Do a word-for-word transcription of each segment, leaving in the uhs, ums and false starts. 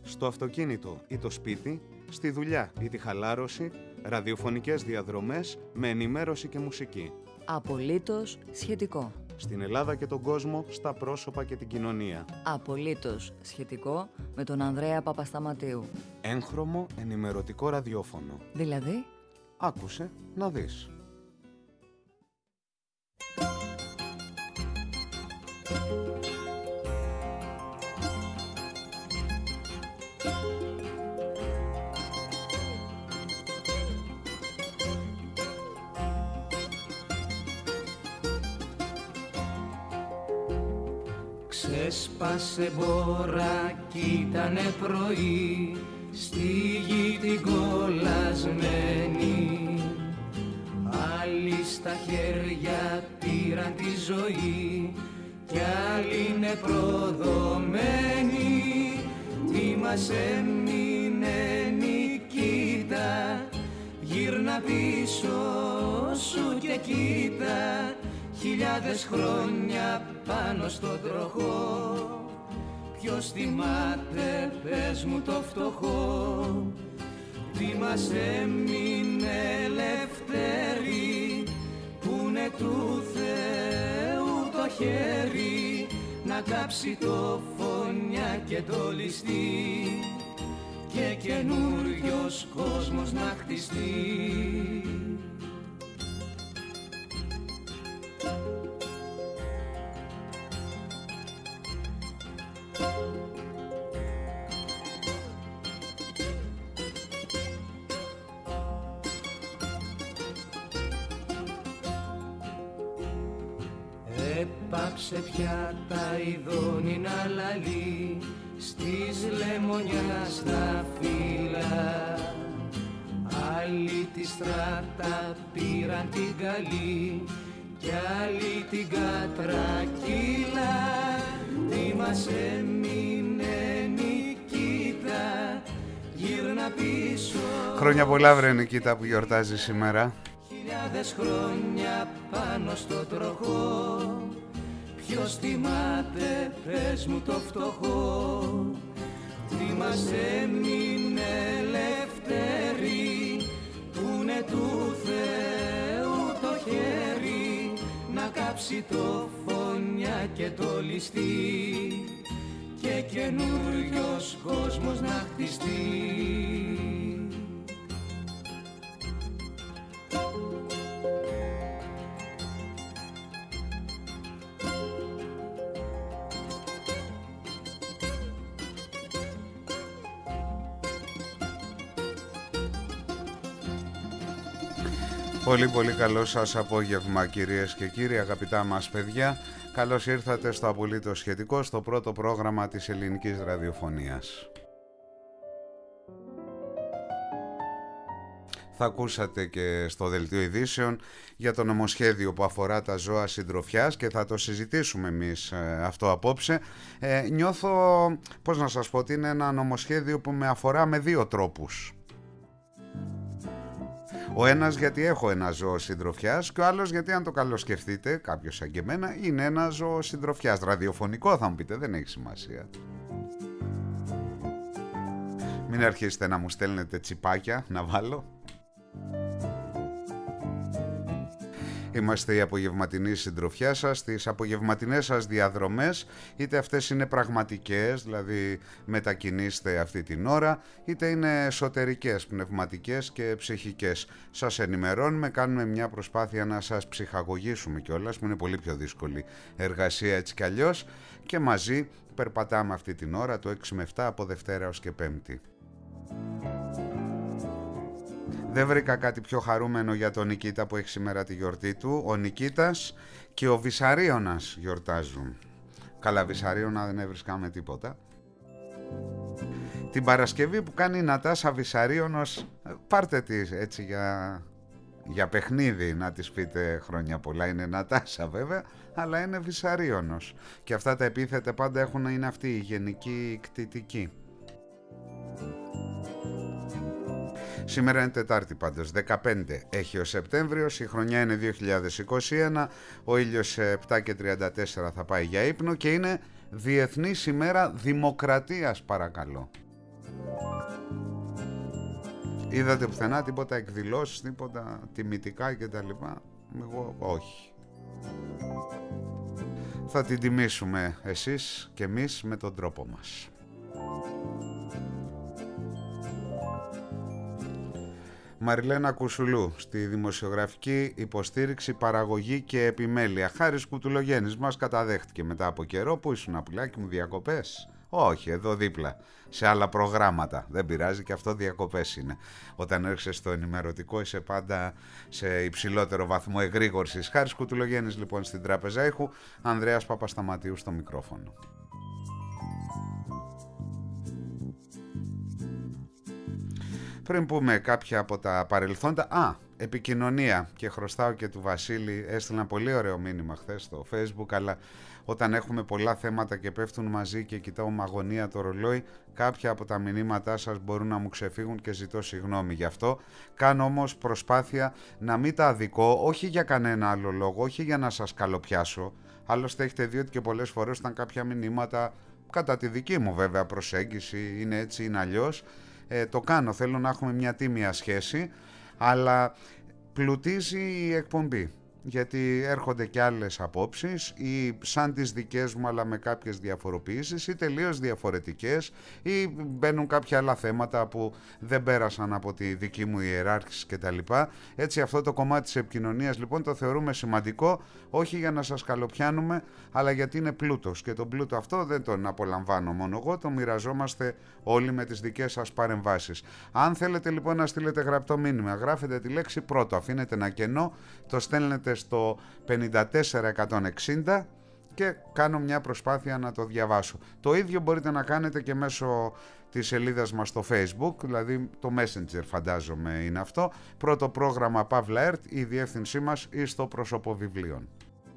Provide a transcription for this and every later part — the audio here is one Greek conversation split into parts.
στο αυτοκίνητο ή το σπίτι, στη δουλειά ή τη χαλάρωση, ραδιοφωνικές διαδρομές με ενημέρωση και μουσική. Απολύτως σχετικό. Στην Ελλάδα και τον κόσμο, στα πρόσωπα και την κοινωνία. Απολύτως σχετικό με τον Ανδρέα Παπασταματίου. Έγχρωμο ενημερωτικό ραδιόφωνο. Δηλαδή, άκουσε να δεις. Ξέσπασε μπόρα κι ήτανε πρωί, στη γη την κολλασμένη. Άλλοι στα χέρια πήραν τη ζωή κι άλλοι είναι προδομένοι. Τι μας έμεινε Νικήτα, γύρνα πίσω σου και κοίτα. Χιλιάδες χρόνια πάνω στον τροχό, ποιος θυμάται, πες μου το φτωχό. Τι μας έμεινε ελευθερή, πούνε του Θεού το χέρι, να κάψει το φωνιά και το ληστή και καινούριος κόσμος να χτιστεί. Έπαψε πια τα ειδώνει να λαλεί στις λεμονιάς τα φύλλα. Άλλοι τη στράτα πήραν την καλή κι άλλοι την κατρακύλα. Τι μας έμεινε Νικήτα, γύρνα πίσω. Χρόνια πολλά βρε Νικήτα που γιορτάζει σήμερα. Χιλιάδες χρόνια πάνω στο τροχό, ποιος θυμάται, πες μου το φτωχό. Τι μας έμεινε ελευθερή, πούνε του Θεού το χέρι, να κάψει το φωνιά και το ληστή και καινούριος κόσμος να χτιστεί. Πολύ πολύ καλό σας απόγευμα κυρίες και κύριοι, αγαπητά μας παιδιά. Καλώς ήρθατε στο Απολύτως Σχετικό, στο πρώτο πρόγραμμα της ελληνικής ραδιοφωνίας. Θα ακούσατε και στο δελτίο ειδήσεων για το νομοσχέδιο που αφορά τα ζώα συντροφιάς και θα το συζητήσουμε εμείς ε, αυτό απόψε. Ε, νιώθω, πώς να σας πω, ότι είναι ένα νομοσχέδιο που με αφορά με δύο τρόπους. Ο ένας γιατί έχω ένα ζώο συντροφιάς και ο άλλος γιατί, αν το καλοσκεφτείτε, κάποιος σαν και εμένα, είναι ένα ζώο συντροφιάς. Ραδιοφωνικό θα μου πείτε, δεν έχει σημασία. Μην αρχίσετε να μου στέλνετε τσιπάκια να βάλω. Είμαστε η απογευματινή συντροφιά σας, τις απογευματινές σας διαδρομές, είτε αυτές είναι πραγματικές, δηλαδή μετακινήστε αυτή την ώρα, είτε είναι εσωτερικές, πνευματικές και ψυχικές. Σας ενημερώνουμε, κάνουμε μια προσπάθεια να σας ψυχαγωγήσουμε κιόλας, που είναι πολύ πιο δύσκολη εργασία έτσι κι αλλιώς, και μαζί περπατάμε αυτή την ώρα, το έξι με επτά από Δευτέρα ως και Πέμπτη. Δεν βρήκα κάτι πιο χαρούμενο για τον Νικήτα που έχει σήμερα τη γιορτή του. Ο Νικήτας και ο Βυσαρίωνας γιορτάζουν. Καλά, Βυσαρίωνα δεν έβρισκαμε τίποτα. Την Παρασκευή που κάνει η Νατάσα Βυσαρίωνος, πάρτε τη έτσι για, για παιχνίδι να της πείτε χρόνια πολλά. Είναι Νατάσα βέβαια, αλλά είναι Βυσαρίωνος. Και αυτά τα επίθετα πάντα έχουν, είναι αυτή η γενική κτητική. Σήμερα είναι Τετάρτη πάντως, δεκαπέντε έχει ο Σεπτέμβριος, η χρονιά είναι δύο χιλιάδες είκοσι ένα, ο ήλιος επτά και τριάντα τέσσερα θα πάει για ύπνο και είναι Διεθνής ημέρα Δημοκρατίας, παρακαλώ. Είδατε πουθενά τίποτα εκδηλώσεις, τίποτα τιμητικά κτλ? Εγώ όχι. Θα την τιμήσουμε εσείς και εμείς με τον τρόπο μας. Μαριλένα Κουσουλού, στη δημοσιογραφική υποστήριξη, παραγωγή και επιμέλεια. Χάρης Κουτουλογέννης μας καταδέχτηκε μετά από καιρό. Πού ήσουν, πουλάκι μου, διακοπές? Όχι, εδώ δίπλα, σε άλλα προγράμματα. Δεν πειράζει, και αυτό διακοπές είναι. Όταν έρχεσαι στο ενημερωτικό είσαι πάντα σε υψηλότερο βαθμό εγρήγορσης. Χάρης Κουτουλογέννης λοιπόν στην Τράπεζα Ήχου, Ανδρέας Παπασταματίου στο μικρόφωνο. Πριν πούμε κάποια από τα παρελθόντα, α, επικοινωνία, και χρωστάω και του Βασίλη, έστειλε ένα πολύ ωραίο μήνυμα χθες στο Facebook, αλλά όταν έχουμε πολλά θέματα και πέφτουν μαζί και κοιτάω με αγωνία το ρολόι, κάποια από τα μηνύματά σας μπορούν να μου ξεφύγουν και ζητώ συγγνώμη γι' αυτό. Κάνω όμως προσπάθεια να μην τα αδικώ, όχι για κανένα άλλο λόγο, όχι για να σας καλοπιάσω. Άλλωστε έχετε δει ότι και πολλές φορές όταν κάποια μηνύματα, κατά τη δική μου βέβαια προσέγγιση, είναι έτσι είναι αλλιώς, ε, το κάνω, θέλω να έχουμε μια τίμια σχέση, αλλά πλουτίζει η εκπομπή, γιατί έρχονται και άλλες απόψεις ή σαν τις δικές μου αλλά με κάποιες διαφοροποιήσεις ή τελείως διαφορετικές, ή μπαίνουν κάποια άλλα θέματα που δεν πέρασαν από τη δική μου ιεράρχηση κτλ. Έτσι αυτό το κομμάτι της επικοινωνίας λοιπόν το θεωρούμε σημαντικό, όχι για να σας καλοπιάνουμε, αλλά γιατί είναι πλούτος, και τον πλούτο αυτό δεν τον απολαμβάνω μόνο εγώ, το μοιραζόμαστε όλοι με τις δικές σας παρεμβάσεις. Αν θέλετε λοιπόν να στείλετε γραπτό μήνυμα, γράφετε τη λέξη πρώτο, αφήνετε ένα κενό, το στέλνετε στο πενήντα τέσσερα εκατόν εξήντα και κάνω μια προσπάθεια να το διαβάσω. Το ίδιο μπορείτε να κάνετε και μέσω της σελίδας μας στο Facebook, δηλαδή το Messenger φαντάζομαι είναι αυτό, πρώτο πρόγραμμα Παύλα ΕΡΤ, η διεύθυνσή μας, ή στο πρόσωπο βιβλίων.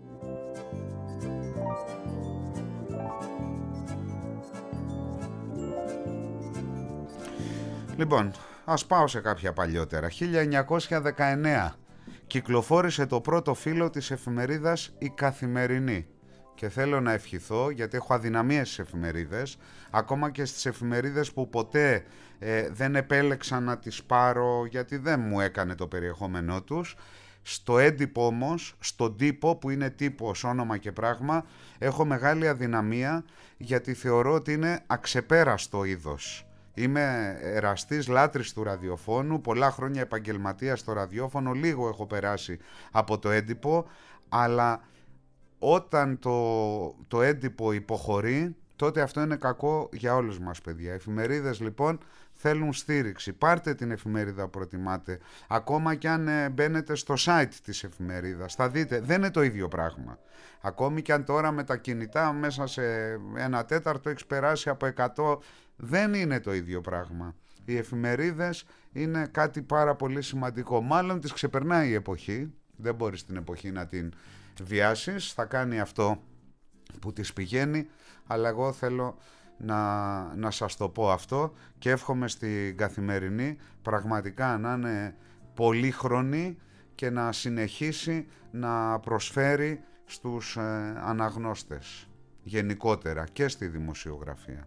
Λοιπόν, ας πάω σε κάποια παλιότερα. χίλια εννιακόσια δεκαεννέα κυκλοφόρησε το πρώτο φύλλο της εφημερίδας Η Καθημερινή. Και θέλω να ευχηθώ, γιατί έχω αδυναμίες στις εφημερίδες, ακόμα και στις εφημερίδες που ποτέ ε, δεν επέλεξα να τις πάρω γιατί δεν μου έκανε το περιεχόμενό τους. Στο έντυπο όμως, στον τύπο που είναι τύπος, όνομα και πράγμα, έχω μεγάλη αδυναμία, γιατί θεωρώ ότι είναι αξεπέραστο είδος. Είμαι εραστής λάτρης του ραδιοφώνου, πολλά χρόνια επαγγελματίας στο ραδιόφωνο, λίγο έχω περάσει από το έντυπο, αλλά όταν το, το έντυπο υποχωρεί, τότε αυτό είναι κακό για όλους μας, παιδιά. Οι εφημερίδες λοιπόν θέλουν στήριξη. Πάρτε την εφημερίδα που προτιμάτε, ακόμα και αν ε, μπαίνετε στο site της εφημερίδας, θα δείτε, δεν είναι το ίδιο πράγμα. Ακόμη και αν τώρα με τα κινητά μέσα σε ένα τέταρτο έχεις περάσει από εκατό, δεν είναι το ίδιο πράγμα. Οι εφημερίδες είναι κάτι πάρα πολύ σημαντικό. Μάλλον τις ξεπερνάει η εποχή. Δεν μπορείς την εποχή να την βιάσεις. Θα κάνει αυτό που της πηγαίνει. Αλλά εγώ θέλω να, να σας το πω αυτό. Και εύχομαι στην Καθημερινή πραγματικά να είναι πολύχρονη και να συνεχίσει να προσφέρει στους ε, αναγνώστες γενικότερα και στη δημοσιογραφία.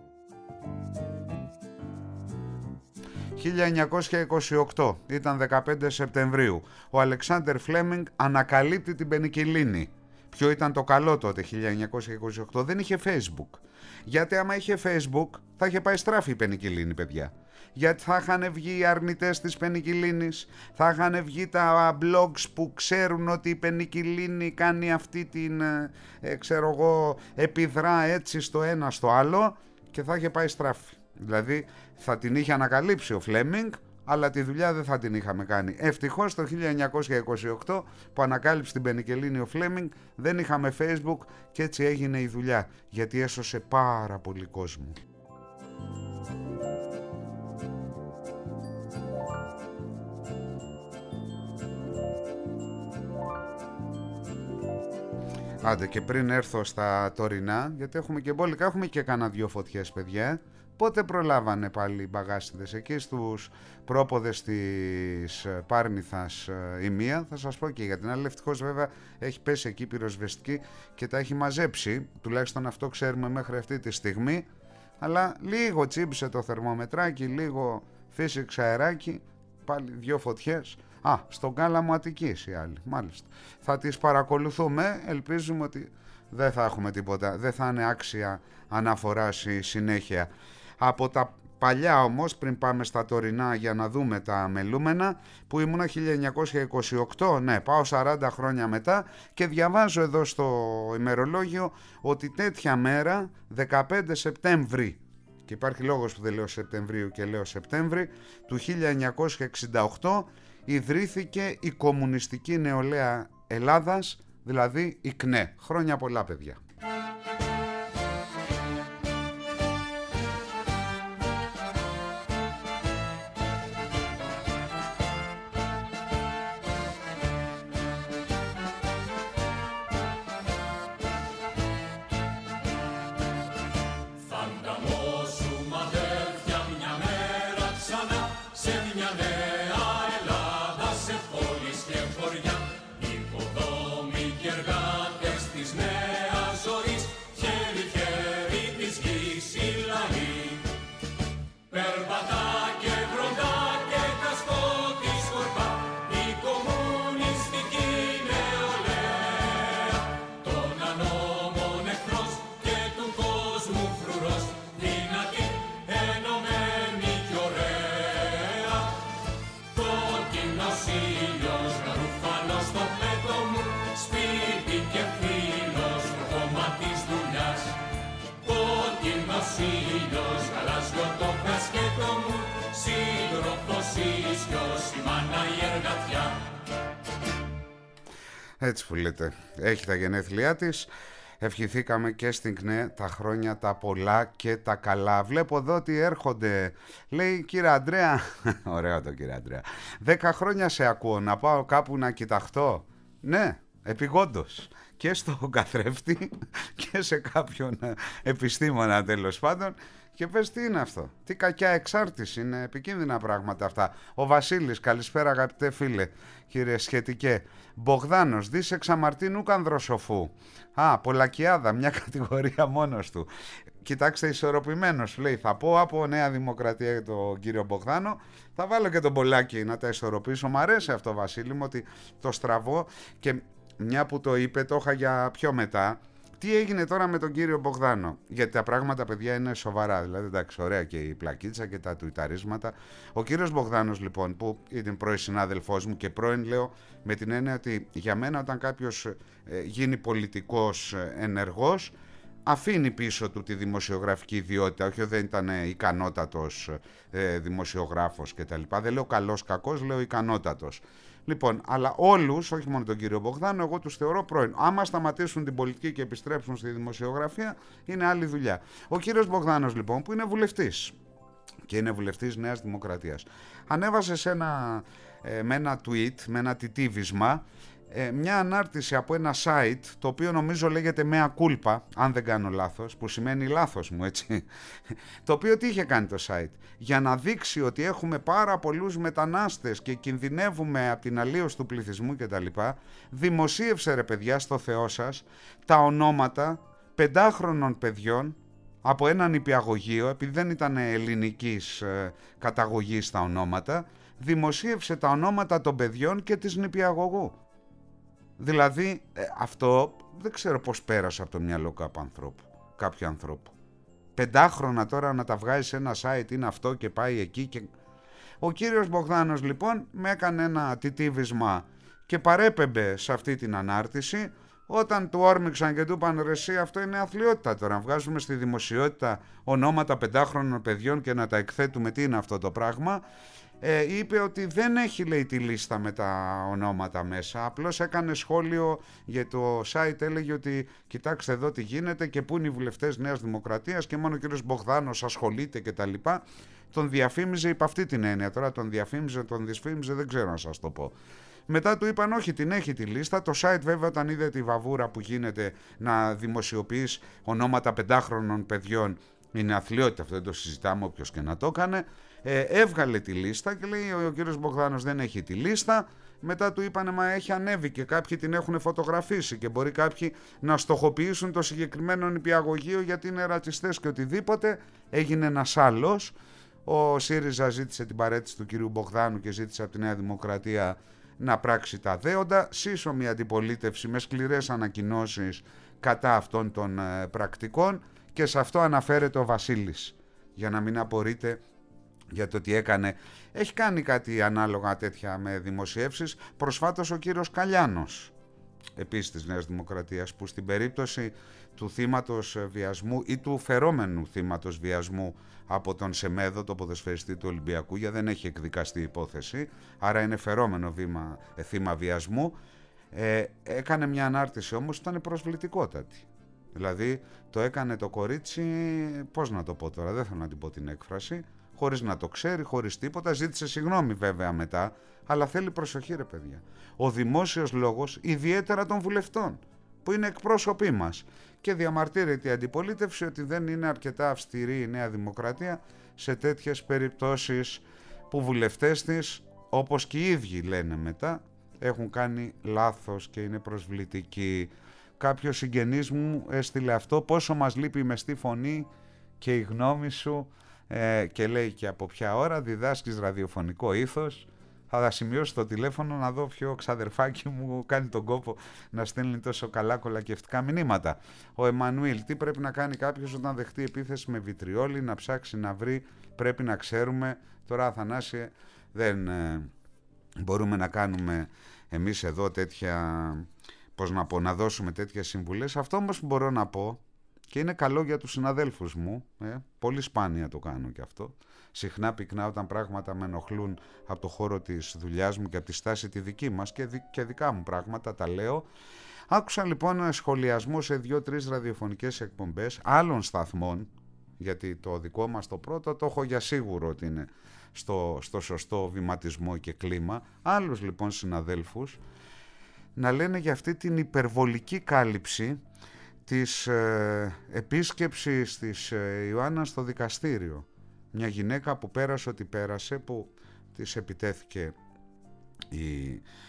χίλια εννιακόσια είκοσι οκτώ, ήταν δεκαπέντε Σεπτεμβρίου. Ο Αλεξάντερ Φλέμινγκ ανακαλύπτει την πενικυλίνη. Ποιο ήταν το καλό τότε, χίλια εννιακόσια είκοσι οκτώ? Δεν είχε Facebook. Γιατί άμα είχε Facebook θα είχε πάει στράφη η πενικυλίνη, παιδιά. Γιατί θα είχαν βγει οι αρνητές της πενικυλίνης, θα είχαν βγει τα blogs που ξέρουν ότι η πενικυλίνη κάνει αυτή την, ε, ξέρω εγώ, επιδρά έτσι στο ένα στο άλλο, και θα είχε πάει στράφη. Δηλαδή θα την είχε ανακαλύψει ο Φλέμινγκ, αλλά τη δουλειά δεν θα την είχαμε κάνει. Ευτυχώς το χίλια εννιακόσια είκοσι οκτώ που ανακάλυψε την πενικυλίνη ο Φλέμινγκ δεν είχαμε Facebook, και έτσι έγινε η δουλειά, γιατί έσωσε πάρα πολύ κόσμο. Άντε, και πριν έρθω στα τωρινά, γιατί έχουμε και μπόλικα, έχουμε και κάνα δυο φωτιές, παιδιά. Πότε προλάβανε πάλι οι μπαγάσιδες εκεί στους πρόποδες της Πάρνηθας η μία? Θα σας πω και για την άλλη. Ευτυχώς βέβαια έχει πέσει εκεί πυροσβεστική και τα έχει μαζέψει, τουλάχιστον αυτό ξέρουμε μέχρι αυτή τη στιγμή. Αλλά λίγο τσίμπησε το θερμομετράκι, λίγο φύσηξε αεράκι, πάλι δυο φωτιές. Α, στον Κάλαμο Αττικής οι άλλοι, μάλιστα. Θα τις παρακολουθούμε, ελπίζουμε ότι δεν θα έχουμε τίποτα, δεν θα είναι άξια αναφοράς η συνέχεια. Από τα παλιά όμως, πριν πάμε στα τωρινά για να δούμε τα μελούμενα, που ήμουνα χίλια εννιακόσια είκοσι οκτώ, ναι, πάω σαράντα χρόνια μετά και διαβάζω εδώ στο ημερολόγιο ότι τέτοια μέρα, δεκαπέντε Σεπτέμβρη, και υπάρχει λόγος που δεν λέω Σεπτεμβρίου και λέω Σεπτέμβρη, του χίλια εννιακόσια εξήντα οκτώ ιδρύθηκε η Κομμουνιστική Νεολαία Ελλάδας, δηλαδή η ΚΝΕ. Χρόνια πολλά, παιδιά. Έτσι που λέτε, έχει τα γενέθλιά της. Ευχηθήκαμε και στην ΚΝΕ τα χρόνια τα πολλά και τα καλά. Βλέπω εδώ ότι έρχονται, λέει, κύριε Αντρέα, ωραίο το κύριε Αντρέα, δέκα χρόνια σε ακούω, να πάω κάπου να κοιταχτώ. Ναι, επειγόντως. Και στο καθρέφτη και σε κάποιον επιστήμονα, τέλος πάντων. Και πες, τι είναι αυτό, τι κακιά εξάρτηση, είναι επικίνδυνα πράγματα αυτά. Ο Βασίλης, καλησπέρα αγαπητέ φίλε, κύριε Σχετικέ. Μπογδάνος, δις εξαμαρτίνου κανδροσοφού. Α, Πολακιάδα, μια κατηγορία μόνος του. Κοιτάξτε, ισορροπημένος, λέει, θα πω από Νέα Δημοκρατία τον κύριο Μπογδάνο, θα βάλω και τον Πολάκη να τα ισορροπήσω. Μ' αρέσει αυτό, Βασίλη μου, ότι το στραβώ, και μια που το είπε, το είχα για πιο μετά. Τι έγινε τώρα με τον κύριο Μπογδάνο? Γιατί τα πράγματα, παιδιά, είναι σοβαρά. Δηλαδή, εντάξει, ωραία και η πλακίτσα και τα τουιταρίσματα. Ο κύριος Μπογδάνος, λοιπόν, που ήταν πρώην συνάδελφός μου, και πρώην λέω με την έννοια ότι για μένα, όταν κάποιος ε, γίνει πολιτικός ε, ενεργός, αφήνει πίσω του τη δημοσιογραφική ιδιότητα. Όχι, δεν ήταν ικανότατος ε, δημοσιογράφος κτλ. Δεν λέω καλός, κακός, λέω ικανότατος. Λοιπόν, αλλά όλους, όχι μόνο τον κύριο Μπογδάνο, εγώ τους θεωρώ πρώην. Άμα σταματήσουν την πολιτική και επιστρέψουν στη δημοσιογραφία, είναι άλλη δουλειά. Ο κύριος Μπογδάνος, λοιπόν, που είναι βουλευτής και είναι βουλευτής Νέας Δημοκρατίας, ανέβασε σε ένα, ε, με ένα tweet, με ένα τιτίβισμα, ε, μια ανάρτηση από ένα site, το οποίο νομίζω λέγεται Mea Culpa, αν δεν κάνω λάθος, που σημαίνει λάθος μου, έτσι. Το οποίο τι είχε κάνει το site? Για να δείξει ότι έχουμε πάρα πολλούς μετανάστες και κινδυνεύουμε από την αλλίωση του πληθυσμού κτλ. Δημοσίευσε, ρε παιδιά, στο Θεό σας, τα ονόματα πεντάχρονων παιδιών από έναν νηπιαγωγείο, επειδή δεν ήταν ελληνικής ε, καταγωγής τα ονόματα, δημοσίευσε τα ονόματα των παιδιών και της νηπιαγωγού. Δηλαδή, ε, αυτό δεν ξέρω πώς πέρασε από το μυαλό κάποιου ανθρώπου. Κάποιου ανθρώπου. Πεντάχρονα τώρα να τα βγάζει σε ένα site, είναι αυτό και πάει εκεί. Και... Ο κύριος Μπογδάνος, λοιπόν, με έκανε ένα τιτίβισμα και παρέπεμπε σε αυτή την ανάρτηση. Όταν του όρμηξαν και του είπαν, ρε εσύ, αυτό είναι αθλιότητα τώρα, να βγάζουμε στη δημοσιότητα ονόματα πεντάχρονων παιδιών και να τα εκθέτουμε, τι είναι αυτό το πράγμα? Ε, είπε ότι δεν έχει, λέει, τη λίστα με τα ονόματα μέσα, απλώς έκανε σχόλιο για το site, έλεγε ότι κοιτάξτε εδώ τι γίνεται και πού είναι οι βουλευτές Νέας Δημοκρατίας και μόνο ο κύριος Μπογδάνος ασχολείται και τα λοιπά. Τον διαφήμιζε υπ' αυτή την έννοια, τώρα τον διαφήμιζε, τον δυσφήμιζε, δεν ξέρω να σας το πω. Μετά του είπαν όχι, την έχει τη λίστα. Το site βέβαια, όταν είδε τη βαβούρα που γίνεται να δημοσιοποιείς ονόματα πεντάχρονων παιδιών, είναι αθλιότητα, αυτό δεν το συζητάμε, όποιος και να το έκανε, ε, έβγαλε τη λίστα και λέει ο, ο κύριος Μπογδάνος δεν έχει τη λίστα. Μετά του είπανε μα έχει ανέβει και κάποιοι την έχουν φωτογραφίσει και μπορεί κάποιοι να στοχοποιήσουν το συγκεκριμένο νηπιαγωγείο γιατί είναι ρατσιστές και οτιδήποτε. Έγινε ένας άλλος, Ο ΣΥΡΙΖΑ ζήτησε την παραίτηση του κυρίου Μπογδάνου και ζήτησε από τη Νέα Δημοκρατία να πράξει τα δέοντα. Σύσσωμη αντιπολίτευση με σκληρές ανακοινώσεις κατά αυτών των ε, πρακτικών, και σε αυτό αναφέρεται ο Βασίλης, για να μην απορείτε για το τι έκανε. Έχει κάνει κάτι ανάλογα τέτοια με δημοσιεύσεις. Προσφάτως ο κύριος Καλιάνος, επίσης της Νέας Δημοκρατίας, που στην περίπτωση του θύματος βιασμού ή του φερόμενου θύματος βιασμού από τον Σεμέδο, το ποδοσφαιριστή του Ολυμπιακού, για δεν έχει εκδικαστεί υπόθεση, άρα είναι φερόμενο βήμα, ε, θύμα βιασμού, ε, έκανε μια ανάρτηση όμως, ήταν προσβλητικότατη. Δηλαδή το έκανε το κορίτσι, πώς να το πω τώρα, δεν θέλω να την πω την έκφραση, χωρίς να το ξέρει, χωρίς τίποτα, ζήτησε συγγνώμη βέβαια μετά, αλλά θέλει προσοχή ρε παιδιά. Ο δημόσιος λόγος, ιδιαίτερα των βουλευτών, που είναι εκπρόσωποι μας, και διαμαρτύρεται η αντιπολίτευση ότι δεν είναι αρκετά αυστηρή η Νέα Δημοκρατία σε τέτοιες περιπτώσεις που βουλευτές της, όπως και οι ίδιοι λένε μετά, έχουν κάνει λάθος και είναι προσβλητικοί. Κάποιος συγγενής μου έστειλε αυτό, πόσο μας λείπει η μεστή φωνή και η γνώμη σου, ε, και λέει και από ποια ώρα διδάσκεις ραδιοφωνικό ήθος. Θα σημειώσω το τηλέφωνο να δω ποιο ξαδερφάκι μου κάνει τον κόπο να στέλνει τόσο καλά κολακευτικά μηνύματα. Ο Εμμανουήλ, τι πρέπει να κάνει κάποιος όταν δεχτεί επίθεση με βιτριόλι, να ψάξει να βρει, πρέπει να ξέρουμε. Τώρα Αθανάσιε, δεν ε, μπορούμε να κάνουμε εμείς εδώ τέτοια, πώς να πω, να δώσουμε τέτοιες συμβουλές. Αυτό όμως που μπορώ να πω, και είναι καλό για τους συναδέλφους μου, ε, πολύ σπάνια το κάνω και αυτό, συχνά πυκνά όταν πράγματα με ενοχλούν από το χώρο της δουλειάς μου και από τη στάση τη δική μας και, δι, και δικά μου πράγματα τα λέω. Άκουσα λοιπόν σχολιασμό σε δύο-τρεις ραδιοφωνικές εκπομπές άλλων σταθμών, γιατί το δικό μας το πρώτο το έχω για σίγουρο ότι είναι στο, στο σωστό βηματισμό και κλίμα, άλλους λοιπόν συναδέλφους να λένε για αυτή την υπερβολική κάλυψη της ε, επίσκεψης της ε, Ιωάννας στο δικαστήριο. Μια γυναίκα που πέρασε ό,τι πέρασε, που της επιτέθηκε η,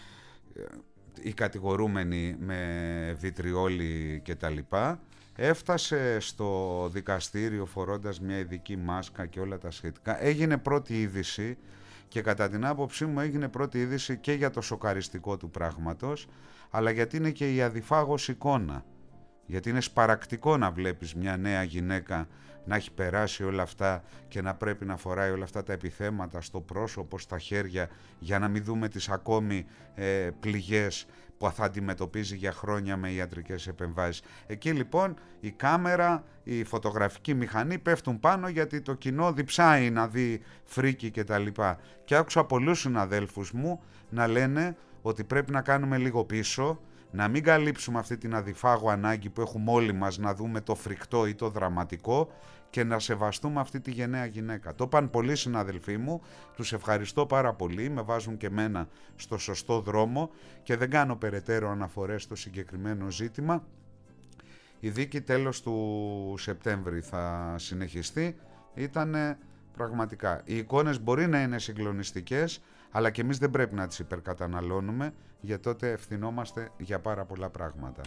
η κατηγορούμενη με βιτριόλι και τα λοιπά, έφτασε στο δικαστήριο φορώντας μια ειδική μάσκα και όλα τα σχετικά. Έγινε πρώτη είδηση και κατά την άποψή μου έγινε πρώτη είδηση και για το σοκαριστικό του πράγματος, αλλά γιατί είναι και η αδιφάγος εικόνα. Γιατί είναι σπαρακτικό να βλέπεις μια νέα γυναίκα να έχει περάσει όλα αυτά και να πρέπει να φοράει όλα αυτά τα επιθέματα στο πρόσωπο, στα χέρια, για να μην δούμε τις ακόμη ε, πληγές που θα αντιμετωπίζει για χρόνια με ιατρικές επεμβάσεις. Εκεί λοιπόν η κάμερα, η φωτογραφική μηχανή πέφτουν πάνω, γιατί το κοινό διψάει να δει φρίκι και τα λοιπά. Και άκουσα πολλούς συναδέλφους μου να λένε ότι πρέπει να κάνουμε λίγο πίσω, να μην καλύψουμε αυτή την αδιφάγω ανάγκη που έχουμε όλοι μας να δούμε το φρικτό ή το δραματικό και να σεβαστούμε αυτή τη γενναία γυναίκα. Το είπαν πολλοί συναδελφοί μου, τους ευχαριστώ πάρα πολύ, με βάζουν και μένα στο σωστό δρόμο και δεν κάνω περαιτέρω αναφορές στο συγκεκριμένο ζήτημα. Η δίκη τέλος του Σεπτέμβρη θα συνεχιστεί. Ήτανε πραγματικά, οι εικόνες μπορεί να είναι συγκλονιστικές, αλλά και εμείς δεν πρέπει να τις υπερκαταναλώνουμε, γιατί τότε ευθυνόμαστε για πάρα πολλά πράγματα.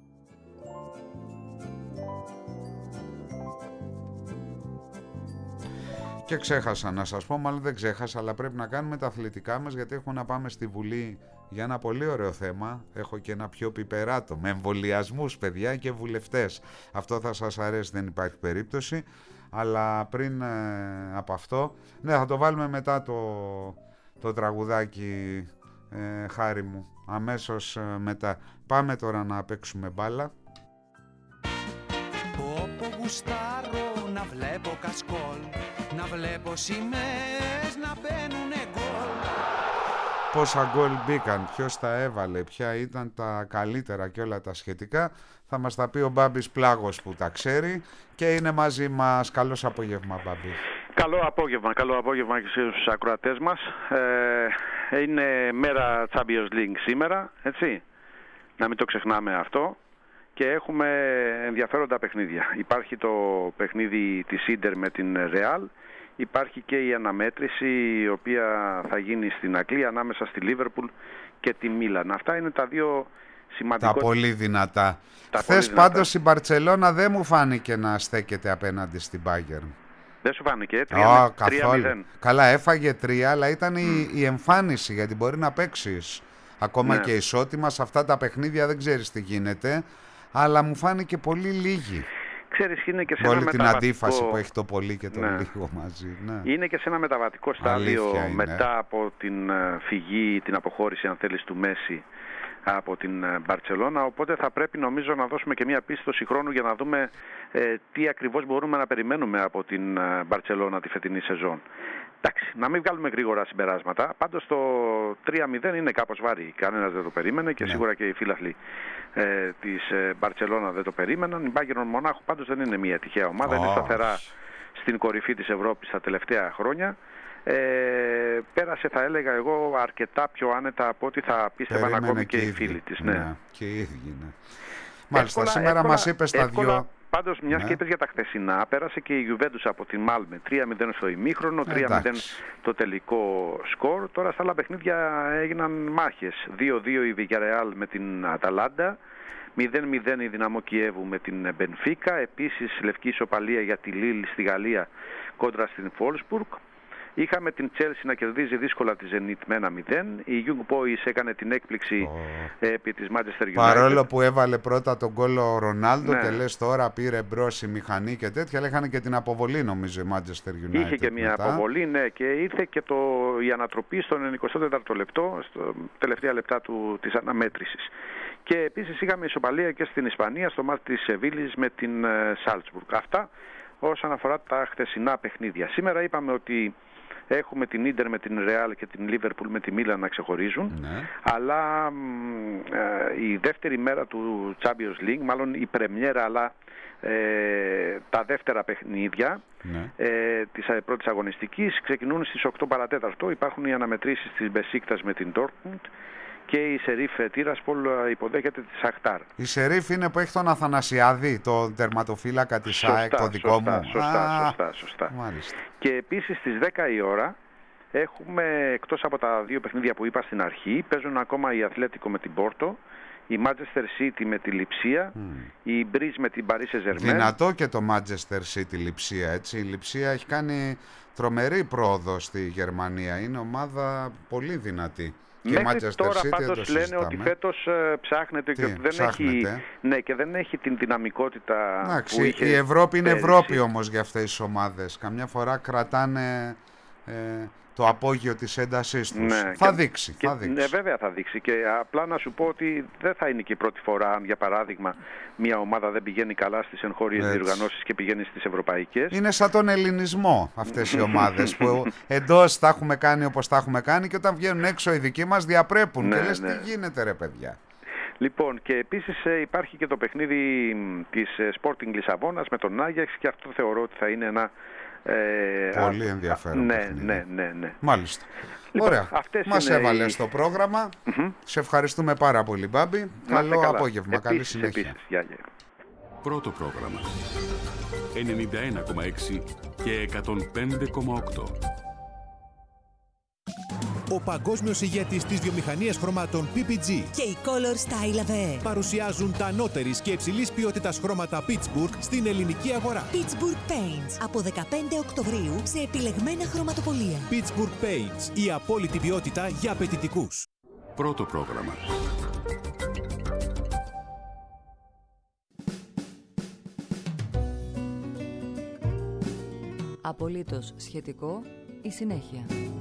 Και ξέχασα να σας πω, μάλλον δεν ξέχασα, αλλά πρέπει να κάνουμε τα αθλητικά μας, γιατί έχουμε να πάμε στη Βουλή για ένα πολύ ωραίο θέμα. Έχω και ένα πιο πιπεράτο, με εμβολιασμούς παιδιά και βουλευτές. Αυτό θα σας αρέσει, δεν υπάρχει περίπτωση. Αλλά πριν ε, από αυτό, ναι, θα το βάλουμε μετά το, το τραγουδάκι, ε, χάρη μου, αμέσως ε, μετά. Πάμε τώρα να παίξουμε μπάλα. Όπου γουστάρω να βλέπω κασκόλ, να βλέπω σημαίες να μπαίνουνε γκολ. Πόσα γκολ μπήκαν, ποιος τα έβαλε, ποια ήταν τα καλύτερα και όλα τα σχετικά, θα μας τα πει ο Μπάμπης Πλάγος που τα ξέρει και είναι μαζί μας. Καλώς απόγευμα Μπάμπη. Καλό απόγευμα, καλό απόγευμα και στους ακροατές μας. Ε, είναι μέρα Champions League σήμερα, έτσι, να μην το ξεχνάμε αυτό. Και έχουμε ενδιαφέροντα παιχνίδια. Υπάρχει το παιχνίδι της Ίντερ με την Ρεάλ. Υπάρχει και η αναμέτρηση η οποία θα γίνει στην Αγγλία ανάμεσα στη Λίβερπουλ και τη Μίλαν. Αυτά είναι τα δύο σημαντικά. Τα πολύ δυνατά. Χθες πάντως η Μπαρτσελώνα δεν μου φάνηκε να στέκεται απέναντι στην Bayern. Δεν σου φάνηκε, Oh, τρία μηδέν. Καλά, έφαγε τρία, αλλά ήταν mm. η, η εμφάνιση, γιατί μπορεί να παίξεις. Ακόμα ναι. και ισότιμα σε αυτά τα παιχνίδια δεν ξέρεις τι γίνεται, αλλά μου φάνηκε πολύ λίγη. Ξέρεις, είναι και σε όλη ένα την μεταβατικό... αντίφαση που έχει το πολύ και το ναι. λίγο μαζί. Ναι. Είναι και σε ένα μεταβατικό στάδιο μετά από την φυγή, την αποχώρηση αν θέλεις του Μέση από την Μπαρτσελώνα, οπότε θα πρέπει νομίζω να δώσουμε και μια πίστοση χρόνου για να δούμε ε, τι ακριβώς μπορούμε να περιμένουμε από την Μπαρτσελώνα τη φετινή σεζόν. Εντάξει, να μην βγάλουμε γρήγορα συμπεράσματα. Πάντως το τρία μηδέν είναι κάπως βαρύ. Κανένας δεν το περίμενε και ναι. σίγουρα και οι φίλαθλοι ε, της Μπαρτσελώνα δεν το περίμεναν. Η Bayern Μονάχου πάντως δεν είναι μια τυχαία ομάδα. Oh. Είναι σταθερά στην κορυφή της Ευρώπης τα τελευταία χρόνια. Ε, πέρασε, θα έλεγα εγώ, αρκετά πιο άνετα από ό,τι θα πίστευαν ακόμη και, και οι φίλοι της. Ναι. Ναι, και οι ίδιοι, ναι. Μάλιστα, εύκολα, σήμερα εύκολα, μας είπες τα δυο... Πάντως, μιας ναι. και είπες για τα χθεσινά, πέρασε και η Γιουβέντους από τη Μάλμε. τρία μηδέν στο ημίχρονο, τρία μηδέν το τελικό σκορ. Τώρα στα άλλα παιχνίδια έγιναν μάχες. δύο δύο η Villarreal με την Αταλάντα, μηδέν μηδέν η Δυναμό Κιέβου με την Μπενφίκα. Επίσης λευκή ισοπαλία για τη Λίλ στη Γαλλία κόντρα στην Φόλσμπουργκ. Είχαμε την Chelsea να κερδίζει δύσκολα τη Zenit με ένα μηδέν. Η Young Boys έκανε την έκπληξη oh. επί της Manchester United. Παρόλο που έβαλε πρώτα τον γκολ ο Ρονάλντο ναι. και λες τώρα πήρε μπρος η μηχανή και τέτοια, αλλά είχαν και την αποβολή νομίζω η Manchester United. Είχε και μια μετά. αποβολή, ναι, και ήρθε και το, η ανατροπή στον εικοστό τέταρτο λεπτό, στο τελευταία λεπτά του, της αναμέτρησης. Και επίσης είχαμε ισοπαλία και στην Ισπανία, στο μάτι της Σεβίλης με την Salzburg. Αυτά όσον αφορά τα χθεσινά παιχνίδια. Σήμερα είπαμε ότι έχουμε την Ίντερ με την Ρεάλ και την Λίβερπουλ με τη Μίλαν να ξεχωρίζουν. Ναι. Αλλά ε, η δεύτερη μέρα του Champions League, μάλλον η πρεμιέρα, αλλά ε, τα δεύτερα παιχνίδια ναι. ε, της πρώτης αγωνιστικής ξεκινούν στις οκτώ παρατέταρτο. Υπάρχουν οι αναμετρήσεις της Μπεσίκτας με την Dortmund και η Σερίφ Τիրασπόλ υποδέχεται τη Σαχτάρ. Η Σερίφ είναι που έχει τον Αθανασιάδη, τον τερματοφύλακα της ΑΕΚ, το δικό σωστά, μου. Σωστά, Α, σωστά, σωστά. Μάλιστα. Και επίσης στις δέκα η ώρα έχουμε, εκτός από τα δύο παιχνίδια που είπα στην αρχή, παίζουν ακόμα η Αθλέτικο με την Πόρτο, η Manchester City με τη Λιψία, mm. η Μπρίζ με την Paris Saint-Germain. Δυνατό και το Manchester City Λιψία, έτσι. Η Λιψία έχει κάνει τρομερή πρόοδο στη Γερμανία. Είναι ομάδα πολύ δυνατή. Και μέχρι τώρα πάντως λένε ότι φέτος ε, ψάχνεται και ότι δεν έχει, ναι, και δεν έχει την δυναμικότητα Άξι, που είχε. Η Ευρώπη είναι πέρυσι. Ευρώπη όμως για αυτές τις ομάδες. Καμιά φορά κρατάνε ε, το απόγειο της έντασής τους. Ναι, θα, και, δείξει, και, θα δείξει. Ναι, βέβαια θα δείξει. Και απλά να σου πω ότι δεν θα είναι και η πρώτη φορά αν για παράδειγμα μια ομάδα δεν πηγαίνει καλά στις εγχώριες διοργανώσεις και πηγαίνει στις ευρωπαϊκές. Είναι σαν τον ελληνισμό αυτές οι ομάδες που εντός τα έχουμε κάνει όπως τα έχουμε κάνει και όταν βγαίνουν έξω οι δικοί μας διαπρέπουν. Ναι, και λες ναι. τι γίνεται ρε παιδιά. Λοιπόν, και επίσης υπάρχει και το παιχνίδι της Sporting Λισαβόνας με τον Άγιαξ και αυτό θεωρώ ότι θα είναι ένα Ε, Πολύ ενδιαφέρον. Ναι, ναι, ναι, ναι. Μάλιστα. Λοιπόν, ωραία. Μας έβαλες οι... στο πρόγραμμα. Mm-hmm. Σε ευχαριστούμε πάρα πολύ, Μπάμπη. Καλό καλά. Απόγευμα. Επίσης, καλή συνέχεια. Επίσης. Γεια, γεια. Πρώτο πρόγραμμα. ενενήντα ένα κόμμα έξι και εκατόν πέντε κόμμα οκτώ. Ο παγκόσμιος ηγέτης της βιομηχανίας χρωμάτων πι πι τζι και η Color Style Ave παρουσιάζουν τα ανώτερης και υψηλής ποιότητας χρώματα Pittsburgh στην ελληνική αγορά. Pittsburgh Paints από δεκαπέντε Οκτωβρίου σε επιλεγμένα χρωματοπωλεία. Pittsburgh Paints, η απόλυτη ποιότητα για απαιτητικούς. Πρώτο πρόγραμμα. Απολύτως σχετικό η συνέχεια.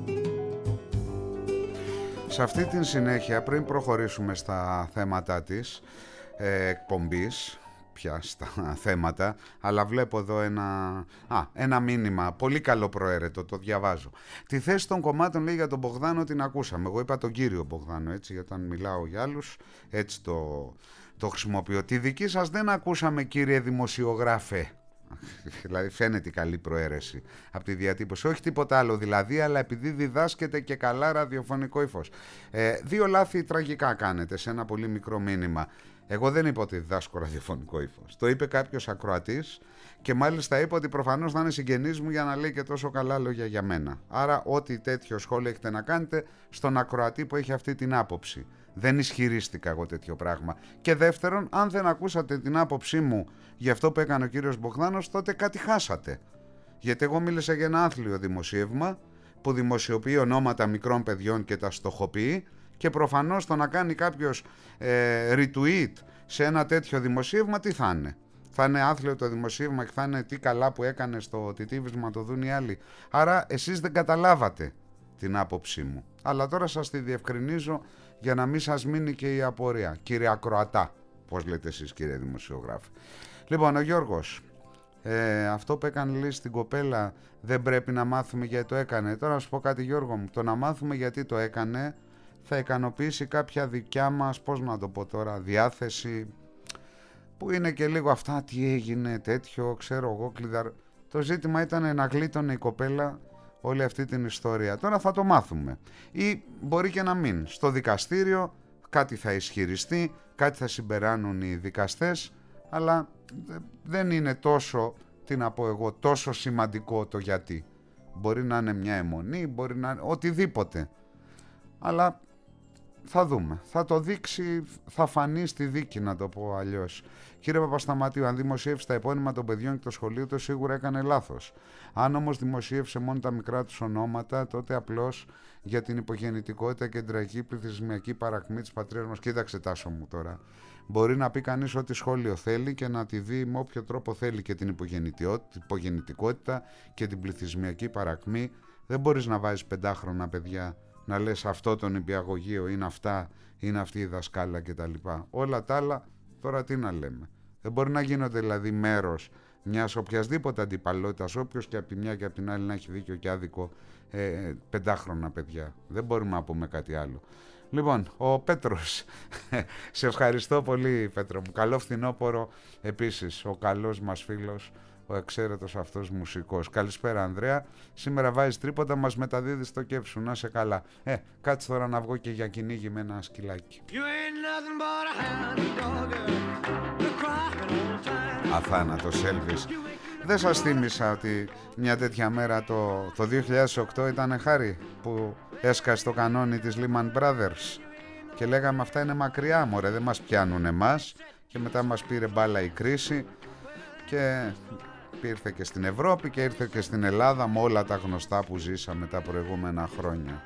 Σε αυτή την συνέχεια, πριν προχωρήσουμε στα θέματα της ε, εκπομπής, πια στα θέματα, αλλά βλέπω εδώ ένα, α, ένα μήνυμα, πολύ καλό προαίρετο, το διαβάζω. Τη θέση των κομμάτων λέει για τον Μπογδάνο την ακούσαμε. Εγώ είπα τον κύριο Μπογδάνο, έτσι, γιατί όταν μιλάω για άλλους, έτσι το, το χρησιμοποιώ. Τη δική σας δεν ακούσαμε, κύριε δημοσιογράφε. Δηλαδή φαίνεται καλή προαίρεση από τη διατύπωση, όχι τίποτα άλλο δηλαδή, αλλά επειδή διδάσκεται και καλά ραδιοφωνικό ύφος. Ε, δύο λάθη τραγικά κάνετε σε ένα πολύ μικρό μήνυμα. Εγώ δεν είπα ότι διδάσκω ραδιοφωνικό ύφος. Το είπε κάποιος ακροατής και μάλιστα είπε ότι προφανώς θα είναι συγγενής μου για να λέει και τόσο καλά λόγια για μένα. Άρα ό,τι τέτοιο σχόλιο έχετε να κάνετε στον ακροατή που έχει αυτή την άποψη. Δεν ισχυρίστηκα εγώ τέτοιο πράγμα. Και δεύτερον, αν δεν ακούσατε την άποψή μου για αυτό που έκανε ο κύριος Μπογδάνος, τότε κάτι χάσατε. Γιατί εγώ μίλησα για ένα άθλιο δημοσίευμα που δημοσιοποιεί ονόματα μικρών παιδιών και τα στοχοποιεί, και προφανώς το να κάνει κάποιος ε, retweet σε ένα τέτοιο δημοσίευμα, τι θα είναι? Θα είναι άθλιο το δημοσίευμα και θα είναι τι καλά που έκανε στο τιτίβισμα, το δουν οι άλλοι. Άρα εσείς δεν καταλάβατε την άποψή μου. Αλλά τώρα σας τη διευκρινίζω για να μην σας μείνει και η απορία. Κύριε Ακροατά, πώς λέτε εσείς κύριε δημοσιογράφη. Λοιπόν, ο Γιώργος, ε, αυτό που έκανε λέει στην κοπέλα δεν πρέπει να μάθουμε γιατί το έκανε. Τώρα να σου πω κάτι Γιώργο μου, το να μάθουμε γιατί το έκανε θα ικανοποιήσει κάποια δικιά μας, πώς να το πω τώρα, διάθεση, που είναι και λίγο αυτά τι έγινε τέτοιο, ξέρω εγώ κλειδαρ... Το ζήτημα ήταν να γλίτωνε η κοπέλα όλη αυτή την ιστορία. Τώρα θα το μάθουμε. Ή μπορεί και να μην. Στο δικαστήριο κάτι θα ισχυριστεί, κάτι θα συμπεράνουν οι δικαστές, αλλά δεν είναι τόσο, τι να πω εγώ, τόσο σημαντικό το γιατί. Μπορεί να είναι μια αιμονή, μπορεί να είναι οτιδήποτε. Αλλά θα δούμε. Θα το δείξει, θα φανεί στη δίκη, να το πω αλλιώς. Κύριε Παπασταματίου, αν δημοσίευσε τα επώνυμα των παιδιών και το σχολείο του, σίγουρα έκανε λάθος. Αν όμως δημοσίευσε μόνο τα μικρά τους ονόματα, τότε απλώς για την υπογεννητικότητα και την τραγική πληθυσμιακή παρακμή της πατρίδας μας. Κοίταξε Τάσο μου τώρα. Μπορεί να πει κανείς ό,τι σχόλιο θέλει και να τη δει με όποιο τρόπο θέλει και την υπογεννητικότητα και την πληθυσμιακή παρακμή. Δεν μπορείς να βάζεις πεντάχρονα παιδιά να λες αυτό το νηπιαγωγείο είναι αυτά, είναι αυτή η δασκάλα κτλ. Όλα τα άλλα τώρα τι να λέμε. Δεν μπορεί να γίνονται δηλαδή μέρος μιας οποιασδήποτε αντιπαλότητας, όποιος και από τη μια και από την άλλη να έχει δίκιο και άδικο, ε, πεντάχρονα παιδιά. Δεν μπορούμε να πούμε κάτι άλλο. Λοιπόν, ο Πέτρος, σε ευχαριστώ πολύ Πέτρο μου. Καλό φθινόπωρο επίσης, ο καλός μας φίλος, ο εξαίρετος αυτός μουσικός. Καλησπέρα Ανδρέα, σήμερα βάζεις τρίποτα, μας μεταδίδεις το κέφι να σε καλά. Ε, κάτσε τώρα να βγω και για κυνήγι με ένα σκυλάκι. Αθάνατος Έλβης. Δεν σας θύμισα ότι μια τέτοια μέρα το, το δύο χιλιάδες οκτώ ήταν χάρη που έσκασε το κανόνι της Lehman Brothers και λέγαμε αυτά είναι μακριά μωρέ, δεν μας πιάνουν εμάς, και μετά μας πήρε μπάλα η κρίση και ήρθε και στην Ευρώπη και ήρθε και στην Ελλάδα με όλα τα γνωστά που ζήσαμε τα προηγούμενα χρόνια.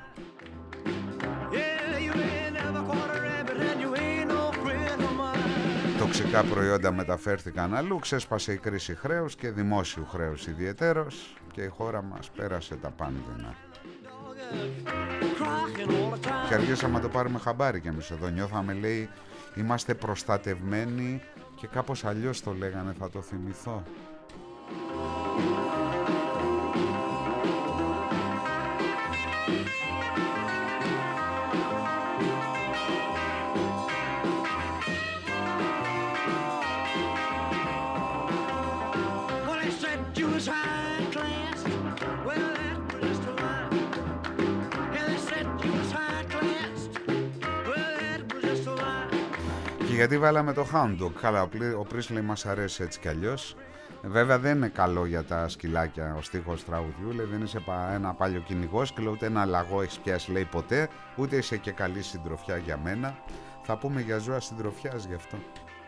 Τοξικά προϊόντα μεταφέρθηκαν αλλού, ξέσπασε η κρίση χρέους και δημόσιου χρέους ιδιαιτέρως και η χώρα μας πέρασε τα πάνδυνα. Και αργήσαμε να το πάρουμε χαμπάρι κι εμείς εδώ. Νιώθαμε, λέει, είμαστε προστατευμένοι και κάπως αλλιώς το λέγανε, θα το θυμηθώ. Και γιατί βάλαμε το Hound Dog? Καλά, ο Πρίσλεϊ μας αρέσει έτσι κι αλλιώς. Βέβαια δεν είναι καλό για τα σκυλάκια ο στίχος τραγουδιού. Λέει δεν είσαι ένα πάλιο κυνηγός και ούτε ένα λαγό έχεις πιάσει, λέει, ποτέ. Ούτε είσαι και καλή συντροφιά για μένα. Θα πούμε για ζώα συντροφιάς γι' αυτό.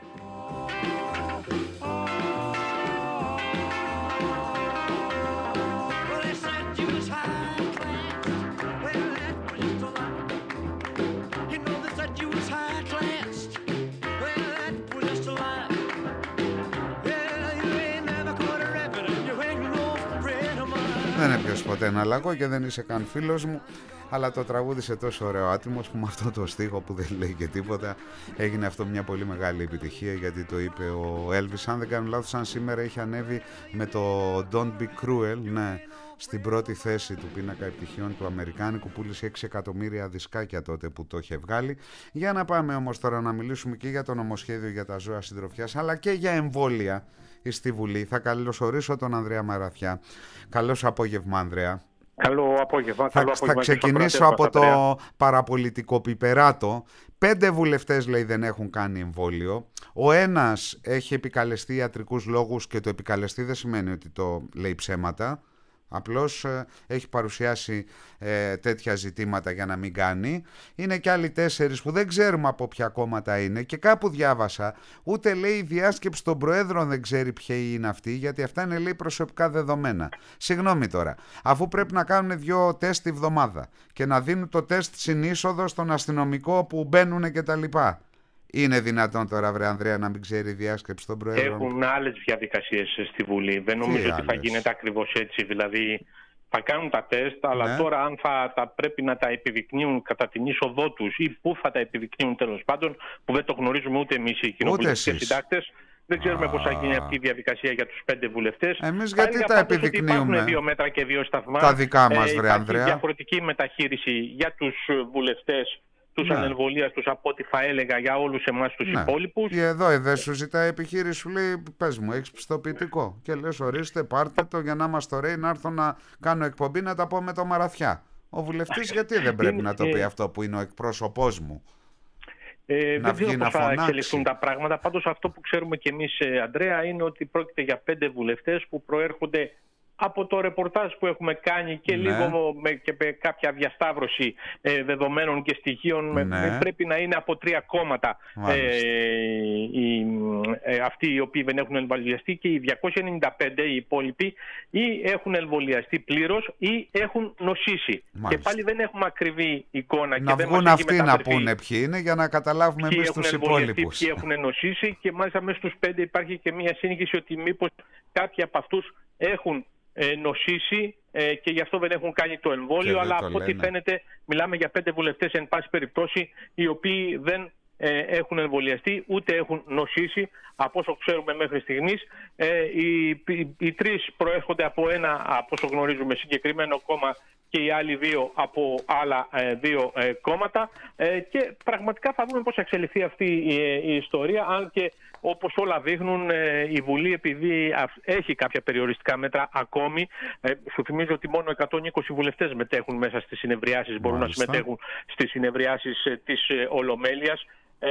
Δεν έπιασες ποτέ ένα λαγό και δεν είσαι καν φίλος μου, αλλά το τραγούδισε τόσο ωραίο άτιμος που με αυτό το στίχο που δεν λέει και τίποτα έγινε αυτό μια πολύ μεγάλη επιτυχία, γιατί το είπε ο Elvis. Αν δεν κάνω λάθος, αν σήμερα είχε ανέβει με το Don't Be Cruel, ναι, στην πρώτη θέση του πίνακα επιτυχιών του αμερικάνικου, πούλησε έξι εκατομμύρια δισκάκια τότε που το είχε βγάλει. Για να πάμε όμως τώρα να μιλήσουμε και για το νομοσχέδιο για τα ζώα συντροφιάς, αλλά και για εμβόλια στη Βουλή. Θα καλωσορίσω τον Ανδρέα Μαραθιά. Καλώς απόγευμα, Ανδρέα. Καλό απόγευμα. Θα, καλό θα απόγευμα ξεκινήσω από το παραπολιτικό πιπεράτο. Πέντε βουλευτές, λέει, δεν έχουν κάνει εμβόλιο. Ο ένας έχει επικαλεστεί ιατρικούς λόγους, και το επικαλεστεί δεν σημαίνει ότι το λέει ψέματα. Απλώς ε, έχει παρουσιάσει ε, τέτοια ζητήματα για να μην κάνει. Είναι και άλλοι τέσσερις που δεν ξέρουμε από ποια κόμματα είναι και κάπου διάβασα, ούτε λέει η διάσκεψη των Προέδρων δεν ξέρει ποιοι είναι αυτοί, γιατί αυτά είναι λέει προσωπικά δεδομένα. Συγγνώμη τώρα, αφού πρέπει να κάνουν δύο τεστ τη βδομάδα και να δίνουν το τεστ στην είσοδο στον αστυνομικό που μπαίνουν κτλ. Είναι δυνατόν τώρα, βρε Ανδρέα, να μην ξέρει η διάσκεψη των Προέδρων? Έχουν άλλες διαδικασίες στη Βουλή. Δεν νομίζω ότι θα γίνεται ακριβώς έτσι. Δηλαδή θα κάνουν τα τεστ, αλλά ναι. τώρα αν θα τα πρέπει να τα επιδεικνύουν κατά την είσοδό τους ή πού θα τα επιδεικνύουν τέλος πάντων, που δεν το γνωρίζουμε ούτε εμείς οι κοινοβουλευτικές συντάκτες. Δεν ξέρουμε πώς θα γίνει αυτή η διαδικασία για τους πέντε βουλευτές. Εμείς γιατί τα επιδεικνύουμε? Υπάρχουν δύο μέτρα και δύο σταθμά. Τα δικά μας, ε, βρε Ανδρέα. Υπάρχει διαφορετική μεταχείριση για τους βουλευτές, τους ναι. ανεμβολίαστους, από ό,τι θα έλεγα για όλους εμάς τους ναι. υπόλοιπους. Και εδώ εδώ σου ζητάει επιχείρηση, σου λέει πες μου, έχεις πιστοποιητικό? Και λες ορίστε, πάρτε το για να μας το ρέει, να έρθω να κάνω εκπομπή να τα πω με το Μαραθιά. Ο βουλευτής γιατί δεν πρέπει είναι, να το πει ε... αυτό που είναι ο εκπρόσωπός μου? Ε, δεν ξέρω πώς θα εξελιχθούν τα πράγματα. Πάντως αυτό που ξέρουμε κι εμείς, Ανδρέα, είναι ότι πρόκειται για πέντε βουλευτές που προέρχονται από το ρεπορτάζ που έχουμε κάνει και ναι. λίγο με, και με κάποια διασταύρωση ε, δεδομένων και στοιχείων ναι. με, πρέπει να είναι από τρία κόμματα ε, οι, ε, αυτοί οι οποίοι δεν έχουν εμβολιαστεί, και οι διακόσιοι ενενήντα πέντε οι υπόλοιποι ή έχουν εμβολιαστεί πλήρως ή έχουν νοσήσει. Μάλιστα. Και πάλι δεν έχουμε ακριβή εικόνα. Να και βγουν δεν αυτοί να πούνε ποιοι είναι για να καταλάβουμε εμείς τους υπόλοιπους. Ποιοι έχουν νοσήσει, και μάλιστα μέσα στους πέντε υπάρχει και μια σύγχυση ότι μήπως κάποιοι από αυτούς έχουν Ε, νοσήσει ε, και γι' αυτό δεν έχουν κάνει το εμβόλιο, αλλά από ό,τι φαίνεται μιλάμε για πέντε βουλευτές εν πάση περιπτώσει οι οποίοι δεν ε, έχουν εμβολιαστεί ούτε έχουν νοσήσει από όσο ξέρουμε μέχρι στιγμής. Ε, οι, οι, οι τρεις προέρχονται από ένα, από όσο γνωρίζουμε, συγκεκριμένο κόμμα και οι άλλοι δύο από άλλα ε, δύο ε, κόμματα ε, και πραγματικά θα δούμε πώς θα εξελιχθεί αυτή η, η ιστορία, αν και όπως όλα δείχνουν ε, η Βουλή, επειδή έχει κάποια περιοριστικά μέτρα ακόμη, ε, σου θυμίζω ότι μόνο εκατόν είκοσι βουλευτές μετέχουν μέσα στις συνεδριάσεις, μπορούν Μάλιστα. να συμμετέχουν στις συνεδριάσεις ε, της ε, Ολομέλειας.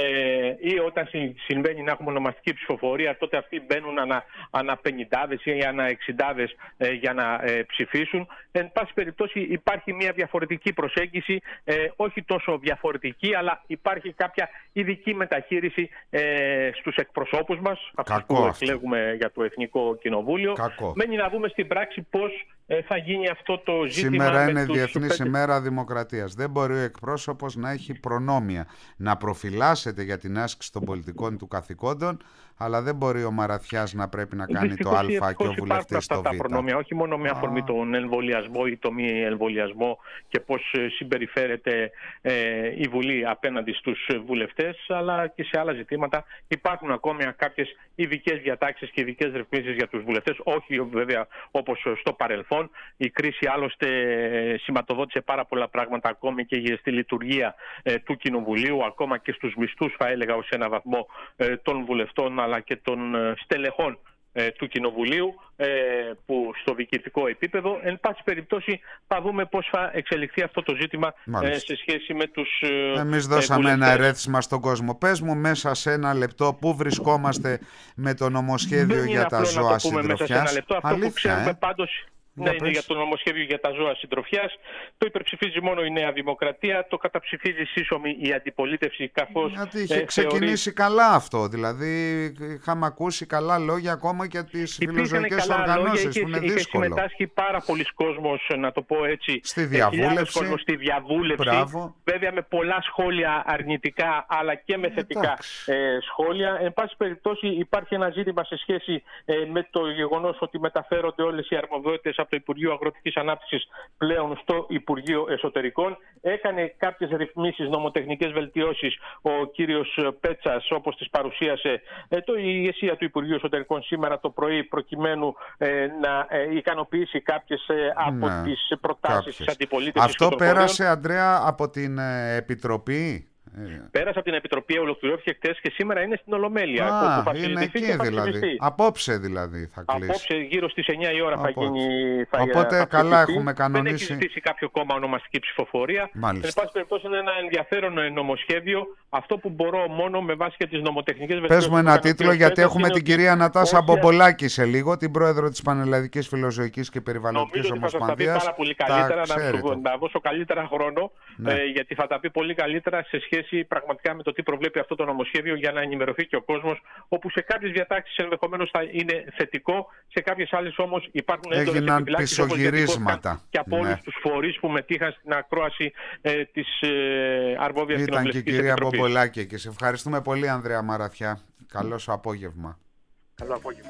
Ε, ή όταν συμβαίνει να έχουμε ονομαστική ψηφοφορία, τότε αυτοί μπαίνουν ανα, ανα πενηντάδες ή ανα εξηντάδες ε, για να ε, ψηφίσουν. Εν πάση περιπτώσει υπάρχει μια διαφορετική προσέγγιση, ε, όχι τόσο διαφορετική, αλλά υπάρχει κάποια ειδική μεταχείριση ε, στους εκπροσώπους μας, αυτούς που εκλέγουμε για το Εθνικό Κοινοβούλιο. Κακό. Μένει να δούμε στην πράξη πώς ε, θα γίνει αυτό το ζήτημα. Σήμερα είναι τους Διεθνής πέντε... ημέρα Δημοκρατίας. Δεν μπορεί ο εκπρόσωπος να έχει προνόμια, να προφυλάσσεται για την άσκηση των πολιτικών του καθηκόντων, αλλά δεν μπορεί ο Μαραθιάς να πρέπει να κάνει Δυστυχώς, το Α και ο βουλευτής το Β. Αυτά τα προνόμια, όχι μόνο με αφορμή ah. τον εμβολιασμό ή το μη εμβολιασμό και πώς συμπεριφέρεται ε, η Βουλή απέναντι στους βουλευτές, αλλά και σε άλλα ζητήματα. Υπάρχουν ακόμη κάποιες ειδικές διατάξεις και ειδικές ρυθμίσεις για τους βουλευτές, όχι βέβαια όπως στο παρελθόν. Η κρίση άλλωστε σηματοδότησε πάρα πολλά πράγματα ακόμη και στη λειτουργία ε, του Κοινοβουλίου, ακόμα και στους μισθούς, θα έλεγα, ως ένα βαθμό ε, των βουλευτών αλλά και των ε, στελεχών ε, του Κοινοβουλίου ε, που στο διοικητικό επίπεδο. Εν πάση περιπτώσει θα δούμε πώς θα εξελιχθεί αυτό το ζήτημα ε, σε σχέση με τους ε, Εμείς δώσαμε ε, ένα ερέθισμα στον κόσμο. Πες μου μέσα σε ένα λεπτό πού βρισκόμαστε με το νομοσχέδιο για τα ζώα συντροφιάς. Αυτό Αλήθεια, που ξέρουμε ε? πάντως Ναι, είναι για το νομοσχέδιο για τα ζώα συντροφιάς. Το υπερψηφίζει μόνο η Νέα Δημοκρατία, το καταψηφίζει σύσσωμη η αντιπολίτευση, καθώς γιατί είχε ε, ξεκινήσει θεωρεί... καλά αυτό. Δηλαδή, είχαμε ακούσει καλά λόγια ακόμα και τις φιλοζωικές οργανώσεις που είναι είχε, δύσκολο. Είχε συμμετάσχει πάρα πολλοί κόσμος, να το πω έτσι, στη διαβούλευση. Κόσμος, στη διαβούλευση. Μπράβο. Βέβαια με πολλά σχόλια αρνητικά, αλλά και με θετικά ε, σχόλια. Εν πάση περιπτώσει, υπάρχει ένα ζήτημα σε σχέση ε, με το γεγονός ότι μεταφέρονται όλες οι αρμοδιότητες από το Υπουργείο Αγροτικής Ανάπτυξης πλέον στο Υπουργείο Εσωτερικών. Έκανε κάποιες ρυθμίσεις, νομοτεχνικές βελτιώσεις ο κύριος Πέτσας, όπως τις παρουσίασε ε, το, η ηγεσία του Υπουργείου Εσωτερικών σήμερα το πρωί, προκειμένου ε, να ε, ικανοποιήσει κάποιες ε, από ναι, τις προτάσεις κάποιες. της αντιπολίτευσης. Αυτό πέρασε, Ανδρέα, από την ε, Επιτροπή Ε. Πέρασε από την Επιτροπή, ολοκληρώθηκε χτες και σήμερα είναι στην Ολομέλεια. Α, είναι εκεί δηλαδή. Απόψε δηλαδή θα κλείσει. Απόψε γύρω στις εννιά η ώρα θα γίνει. Θα Οπότε θα καλά ψηφιστεί. έχουμε κανονίσει. Δεν έχει ζητήσει κάποιο κόμμα ονομαστική ψηφοφορία. Μάλιστα. Εν πάση περιπτώσει είναι ένα ενδιαφέρον νομοσχέδιο. Αυτό που μπορώ μόνο με βάση και τις νομοτεχνικές Πες βελτιώσεις. μου ένα τίτλο, γιατί έχουμε την κυρία Νατάσα όχι... Μπομπολάκη σε λίγο, την πρόεδρο της Πανελλαδικής Φιλοζωικής και Περιβαλλοντικής Ομοσπονδίας. Νομίζω ότι θα τα πει πάρα πολύ καλύτερα, να, σου, να δώσω καλύτερα χρόνο, ναι. ε, γιατί θα τα πει πολύ καλύτερα σε σχέση πραγματικά με το τι προβλέπει αυτό το νομοσχέδιο, για να ενημερωθεί και ο κόσμος, όπου σε κάποιες διατάξεις ενδεχομένως θα είναι θετικό, σε κάποιες άλλες όμως υπάρχουν έντονες επιφυλάξεις πισωγυρίσματα και από ναι. όλους τους φορείς που μετήχαν στην ακρόαση ε, της ε, αρμόδιας κοινοβουλευτικής επιτροπής. Ήταν και η κυρία Μπομπολάκη και σε ευχαριστούμε πολύ, Ανδρέα Μαραθιά. Καλό σου απόγευμα. Καλό απόγευμα.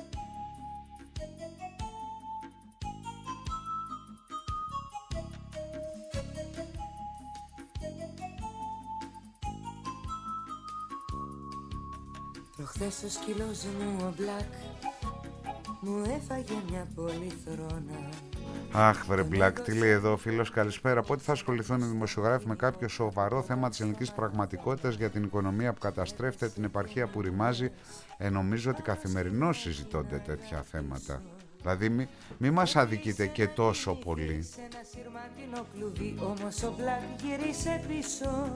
Προχθές το σκυλός μου ο Μπλακ μου έφαγε μια πολυθρόνα. Αχ, βρε Μπλακ, τι λέει εδώ ο φίλος, καλησπέρα. Πότε θα ασχοληθούν οι δημοσιογράφοι με κάποιο σοβαρό θέμα της ελληνικής πραγματικότητας για την οικονομία που καταστρέφεται, την επαρχία που ρημάζει? Ε, νομίζω ότι καθημερινώς συζητώνται τέτοια θέματα. Δηλαδή μη, μη μας αδικείτε και τόσο πολύ. Σε ένα σειρματινό κλουβί όμως ο Μπλακ γύρισε πίσω.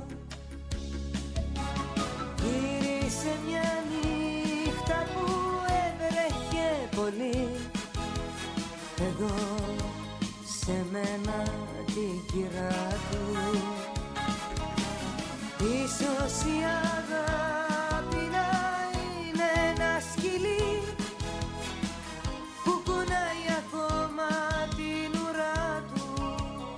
Γύρισε μια νύχτα που έβρεχε πολύ, εδώ σε μένα την κυρά του. Ίσως η αγάπη να είναι ένα σκυλί που κουνάει ακόμα την ουρά του.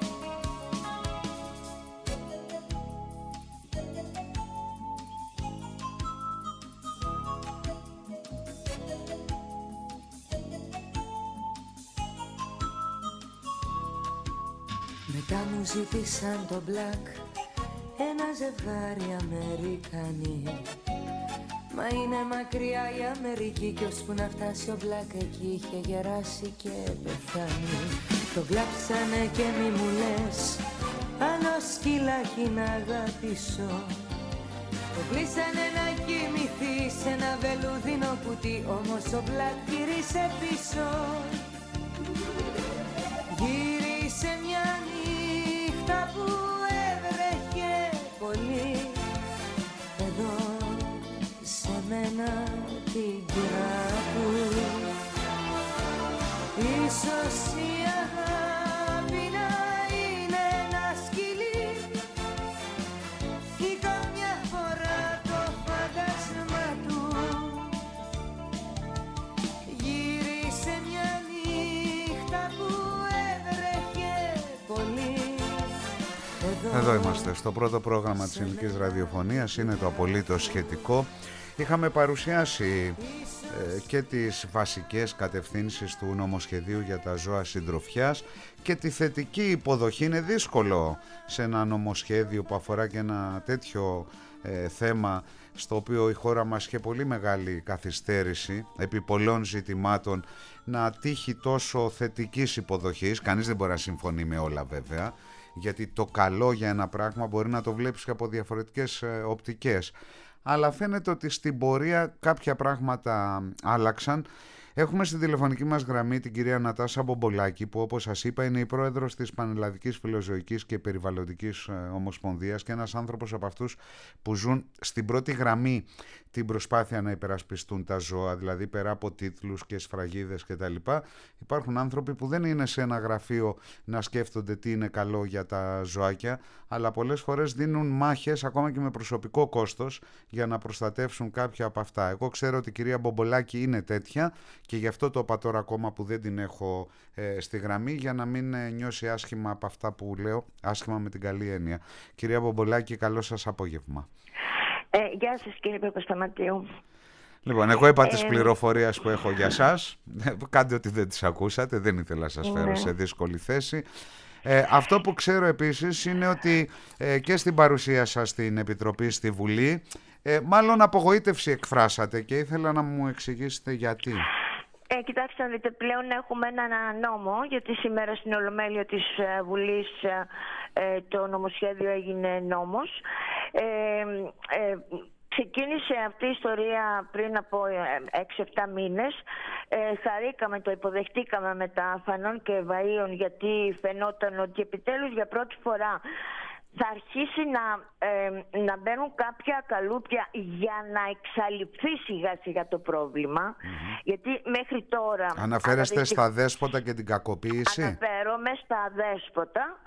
Μετά μου ζήτησαν το Black ένα ζευγάρι Αμερικανοί. Μα είναι μακριά η Αμερική κι ώσπου να φτάσει ο Black εκεί είχε γεράσει και πεθάνει. Το κλάψανε και μη μου λες άλλο σκυλάκι να αγαπήσω. Το κλείσανε να κοιμηθεί σε ένα βελούδινο κουτί, όμως ο Black γύρισε πίσω. Γύρισε μια νύχτα που έβρεχε πολύ, εδώ σε μένα την κυρά του. Ίσως η αγάπη να είναι ένα σκυλί ή καμιά φορά το φαντάσμα του. Γύρισε μια νύχτα που έβρεχε πολύ. Εδώ είμαστε στο πρώτο πρόγραμμα της ελληνικής ραδιοφωνίας, είναι το απολύτως σχετικό. Είχαμε παρουσιάσει ε, και τις βασικές κατευθύνσεις του νομοσχεδίου για τα ζώα συντροφιάς και τη θετική υποδοχή. Είναι δύσκολο σε ένα νομοσχέδιο που αφορά και ένα τέτοιο ε, θέμα, στο οποίο η χώρα μας είχε πολύ μεγάλη καθυστέρηση επί πολλών ζητημάτων, να τύχει τόσο θετικής υποδοχής. Κανείς δεν μπορεί να συμφωνεί με όλα βέβαια, γιατί το καλό για ένα πράγμα μπορεί να το βλέπεις και από διαφορετικές ε, οπτικές. Αλλά φαίνεται ότι στην πορεία κάποια πράγματα άλλαξαν. Έχουμε στην τηλεφωνική μας γραμμή την κυρία Νατάσα Μπομπολάκη, που όπως σας είπα είναι η πρόεδρος της Πανελλαδικής Φιλοζωικής και Περιβαλλοντικής Ομοσπονδίας και ένας άνθρωπος από αυτούς που ζουν στην πρώτη γραμμή την προσπάθεια να υπερασπιστούν τα ζώα, δηλαδή πέρα από τίτλους και σφραγίδες κτλ. Υπάρχουν άνθρωποι που δεν είναι σε ένα γραφείο να σκέφτονται τι είναι καλό για τα ζωάκια, αλλά πολλές φορές δίνουν μάχες ακόμα και με προσωπικό κόστος για να προστατεύσουν κάποια από αυτά. Εγώ ξέρω ότι η κυρία Μπομπολάκη είναι τέτοια και γι' αυτό το είπα τώρα ακόμα που δεν την έχω ε, στη γραμμή, για να μην ε, νιώσει άσχημα από αυτά που λέω, άσχημα με την καλή έννοια. Κυρία Μπομπολάκη, καλό σας απόγευμα. Ε, γεια σας κύριε Παπασταματίου. Λοιπόν, εγώ είπα ε... τις Ε... πληροφορίες που έχω για σας. Κάντε ότι δεν τις ακούσατε, δεν ήθελα να σας φέρω ναι. σε δύσκολη θέση. Ε, αυτό που ξέρω επίσης είναι ότι ε, και στην παρουσία σας στην Επιτροπή στη Βουλή, ε, μάλλον απογοήτευση εκφράσατε και ήθελα να μου εξηγήσετε γιατί. Ε, κοιτάξτε να δείτε, πλέον έχουμε ένα νόμο, γιατί σήμερα στην Ολομέλεια της Βουλής ε, το νομοσχέδιο έγινε νόμος. Ε, ε, Ξεκίνησε αυτή η ιστορία πριν από έξι εφτά μήνες. Ε, χαρήκαμε, το υποδεχτήκαμε με τα Φανών και Βαΐων, γιατί φαινόταν ότι επιτέλους για πρώτη φορά θα αρχίσει να, ε, να μπαίνουν κάποια καλούπια για να εξαλειφθεί σιγά σιγά το πρόβλημα. Mm-hmm. Γιατί μέχρι τώρα... Αναφέρεστε στα δέσποτα και την κακοποίηση. Αναφέρομαι στα δέσποτα.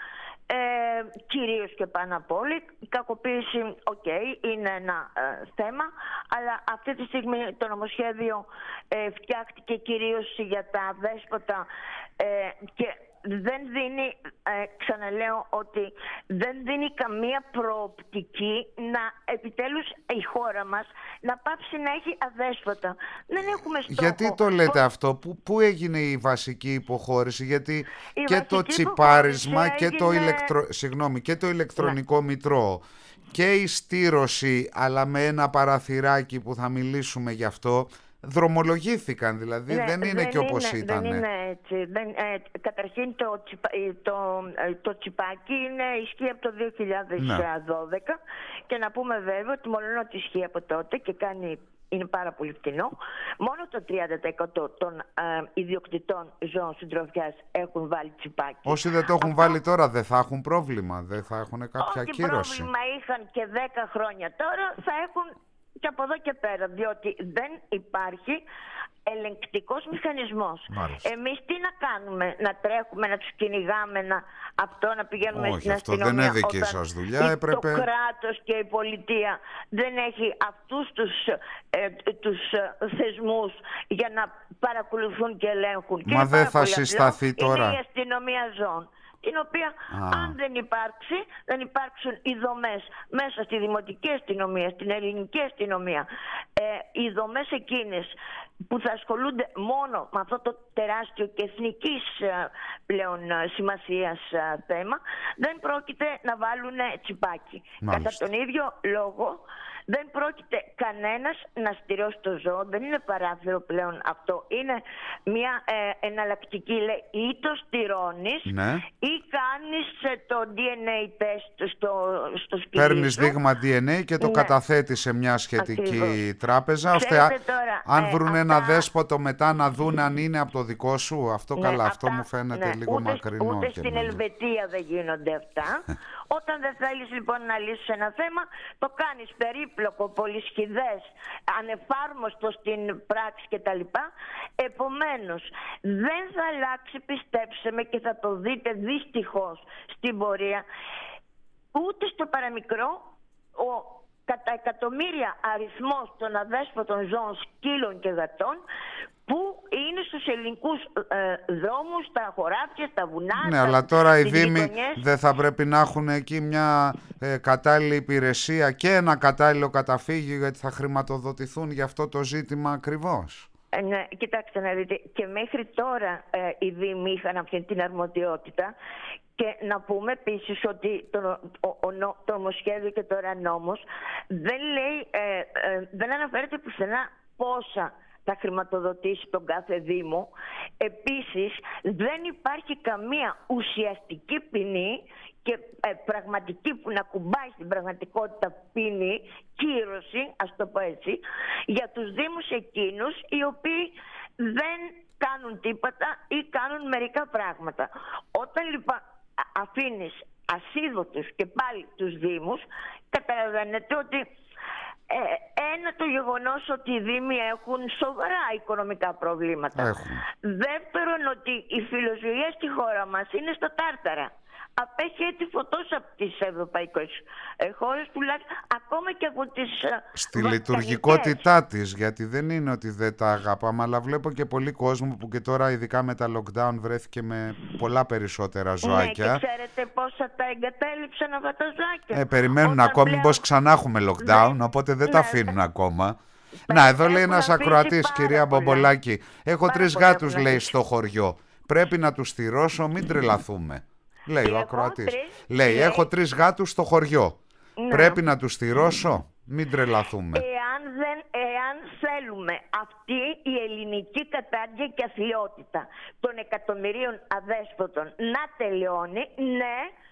Ε, κυρίως και πάνω απ' όλη. Η κακοποίηση, οκ, okay, είναι ένα ε, θέμα, αλλά αυτή τη στιγμή το νομοσχέδιο ε, φτιάχτηκε κυρίως για τα δέσποτα ε, και δεν δίνει, ε, ξαναλέω ότι δεν δίνει καμία προοπτική να επιτέλους η χώρα μας να πάψει να έχει αδέσποτα. Δεν έχουμε στόχο. Γιατί το λέτε Πο... αυτό, πού, πού έγινε η βασική υποχώρηση, γιατί η και το τσιπάρισμα έγινε... και, το ηλεκτρο... Συγγνώμη, και το ηλεκτρονικό ναι. μητρό και η στήρωση, αλλά με ένα παραθυράκι που θα μιλήσουμε γι' αυτό, δρομολογήθηκαν, δηλαδή ναι, δεν είναι δεν και όπως είναι, ήταν. Δεν είναι έτσι. Δεν, ε, καταρχήν το, τσιπα, το, το τσιπάκι είναι, ισχύει από το δύο χιλιάδες δώδεκα ναι. και να πούμε βέβαια ότι μόνο ότι ισχύει από τότε και κάνει, είναι πάρα πολύ φτηνό, μόνο το τριάντα τοις εκατό των ε, ιδιοκτητών ζώων συντροφιάς έχουν βάλει τσιπάκι. Όσοι δεν το έχουν Αυτό... βάλει τώρα δεν θα έχουν πρόβλημα, δεν θα έχουν κάποια Ό,τι κύρωση. πρόβλημα είχαν και δέκα χρόνια τώρα θα έχουν και από εδώ και πέρα, διότι δεν υπάρχει ελεγκτικός μηχανισμός. Μάλιστα. Εμείς τι να κάνουμε, να τρέχουμε, να τους κυνηγάμε, να αυτό να πηγαίνουμε Όχι, στην αυτό αστυνομία. Δεν είναι δική σας δουλειά, έπρεπε... Το κράτος και η πολιτεία δεν έχει αυτούς τους, ε, τους ε, θεσμούς για να παρακολουθούν και ελέγχουν. Μα δεν θα συσταθεί τώρα. Είναι η αστυνομία ζώων, την οποία Α. αν δεν υπάρξει, δεν υπάρξουν οι δομές μέσα στη δημοτική αστυνομία, στην ελληνική αστυνομία, ε, οι δομές εκείνες που θα ασχολούνται μόνο με αυτό το τεράστιο και εθνικής ε, πλέον ε, σημασίας ε, θέμα, δεν πρόκειται να βάλουν τσιπάκι. Μάλιστα. Κατά τον ίδιο λόγο δεν πρόκειται κανένας να στηρώσει το ζώο, δεν είναι παράθυρο πλέον αυτό. Είναι μια ε, εναλλακτική, λέει, ή το στηρώνεις ναι. ή κάνεις ε, το ντι εν έι test στο, στο σκυλί Παίρνεις σου. δείγμα ντι εν έι και το ναι. καταθέτεις σε μια σχετική Ακριβώς. τράπεζα, ώστε τώρα, αν ε, βρουν αυτά... ένα δέσποτο μετά να δουν αν είναι από το δικό σου. Αυτό ναι, καλά, αυτά, αυτό μου φαίνεται ναι, λίγο ούτε, μακρινό. Ούτε και στην νομίζω. Ελβετία δεν γίνονται αυτά. Όταν δεν θέλεις λοιπόν να λύσεις ένα θέμα, το κάνεις περίπλοκο, πολυσχηδές, ανεφάρμοστο στην πράξη κτλ. Επομένως, δεν θα αλλάξει, πιστέψτε με, και θα το δείτε δυστυχώς στην πορεία, ούτε στο παραμικρό ο κατά εκατομμύρια αριθμός των αδέσποτων ζώων, σκύλων και γατών που είναι στους ελληνικούς ε, δρόμους, στα χωράφια, στα βουνά. Ναι, στα, αλλά τώρα οι δήμοι γειτονιές. Δεν θα πρέπει να έχουν εκεί μια ε, κατάλληλη υπηρεσία και ένα κατάλληλο καταφύγιο, γιατί θα χρηματοδοτηθούν για αυτό το ζήτημα ακριβώς. Ε, ναι, κοιτάξτε να δείτε, και μέχρι τώρα ε, οι δήμοι είχαν αυτή την αρμοδιότητα. Και να πούμε επίσης ότι το, ο, ο, το νομοσχέδιο και τώρα νόμος δεν λέει, ε, ε, δεν αναφέρεται πουθενά πόσα θα χρηματοδοτήσει τον κάθε Δήμο. Επίσης δεν υπάρχει καμία ουσιαστική ποινή και ε, πραγματική που να κουμπάει στην πραγματικότητα ποινή, κύρωση, ας το πω έτσι, για τους Δήμους εκείνους οι οποίοι δεν κάνουν τίποτα ή κάνουν μερικά πράγματα. Όταν λοιπόν αφήνεις ασίδωτους και πάλι τους Δήμους, καταλαβαίνετε ότι ε, ένα το γεγονός ότι οι Δήμοι έχουν σοβαρά οικονομικά προβλήματα. Έχουν. Δεύτερον, ότι η φιλοζωία στη χώρα μας είναι στα τάρταρα. Απέχει έτσι φωτός από τις ευρωπαϊκές χώρες, τουλάχιστον ακόμα και από τις στη λειτουργικότητά της, γιατί δεν είναι ότι δεν τα αγαπάμε, αλλά βλέπω και πολύ κόσμο που και τώρα ειδικά με τα lockdown βρέθηκε με πολλά περισσότερα ζωάκια. Ναι, και ξέρετε πόσα τα εγκατέλειψαν αυτά τα ζωάκια. Ε, περιμένουν Όταν ακόμη πλέον... πως ξανά έχουμε lockdown, ναι, οπότε δεν ναι, τα αφήνουν ναι. ακόμα. Να, εδώ λέει ένας ακροατής, κυρία Μπομπολάκη, έχω πάρα τρεις γάτους, λέει, στο χωριό. Πρέπει να τους στηρώσω, μην τρελαθούμε. Λέει ο ακροατής. Λέει, λέει, έχω τρεις γάτους στο χωριό. Ναι. Πρέπει να τους στηρώσω, μην τρελαθούμε. Εάν, δεν, εάν θέλουμε αυτή η ελληνική κατάρτια και αθλιότητα των εκατομμυρίων αδέσποτων να τελειώνει, ναι,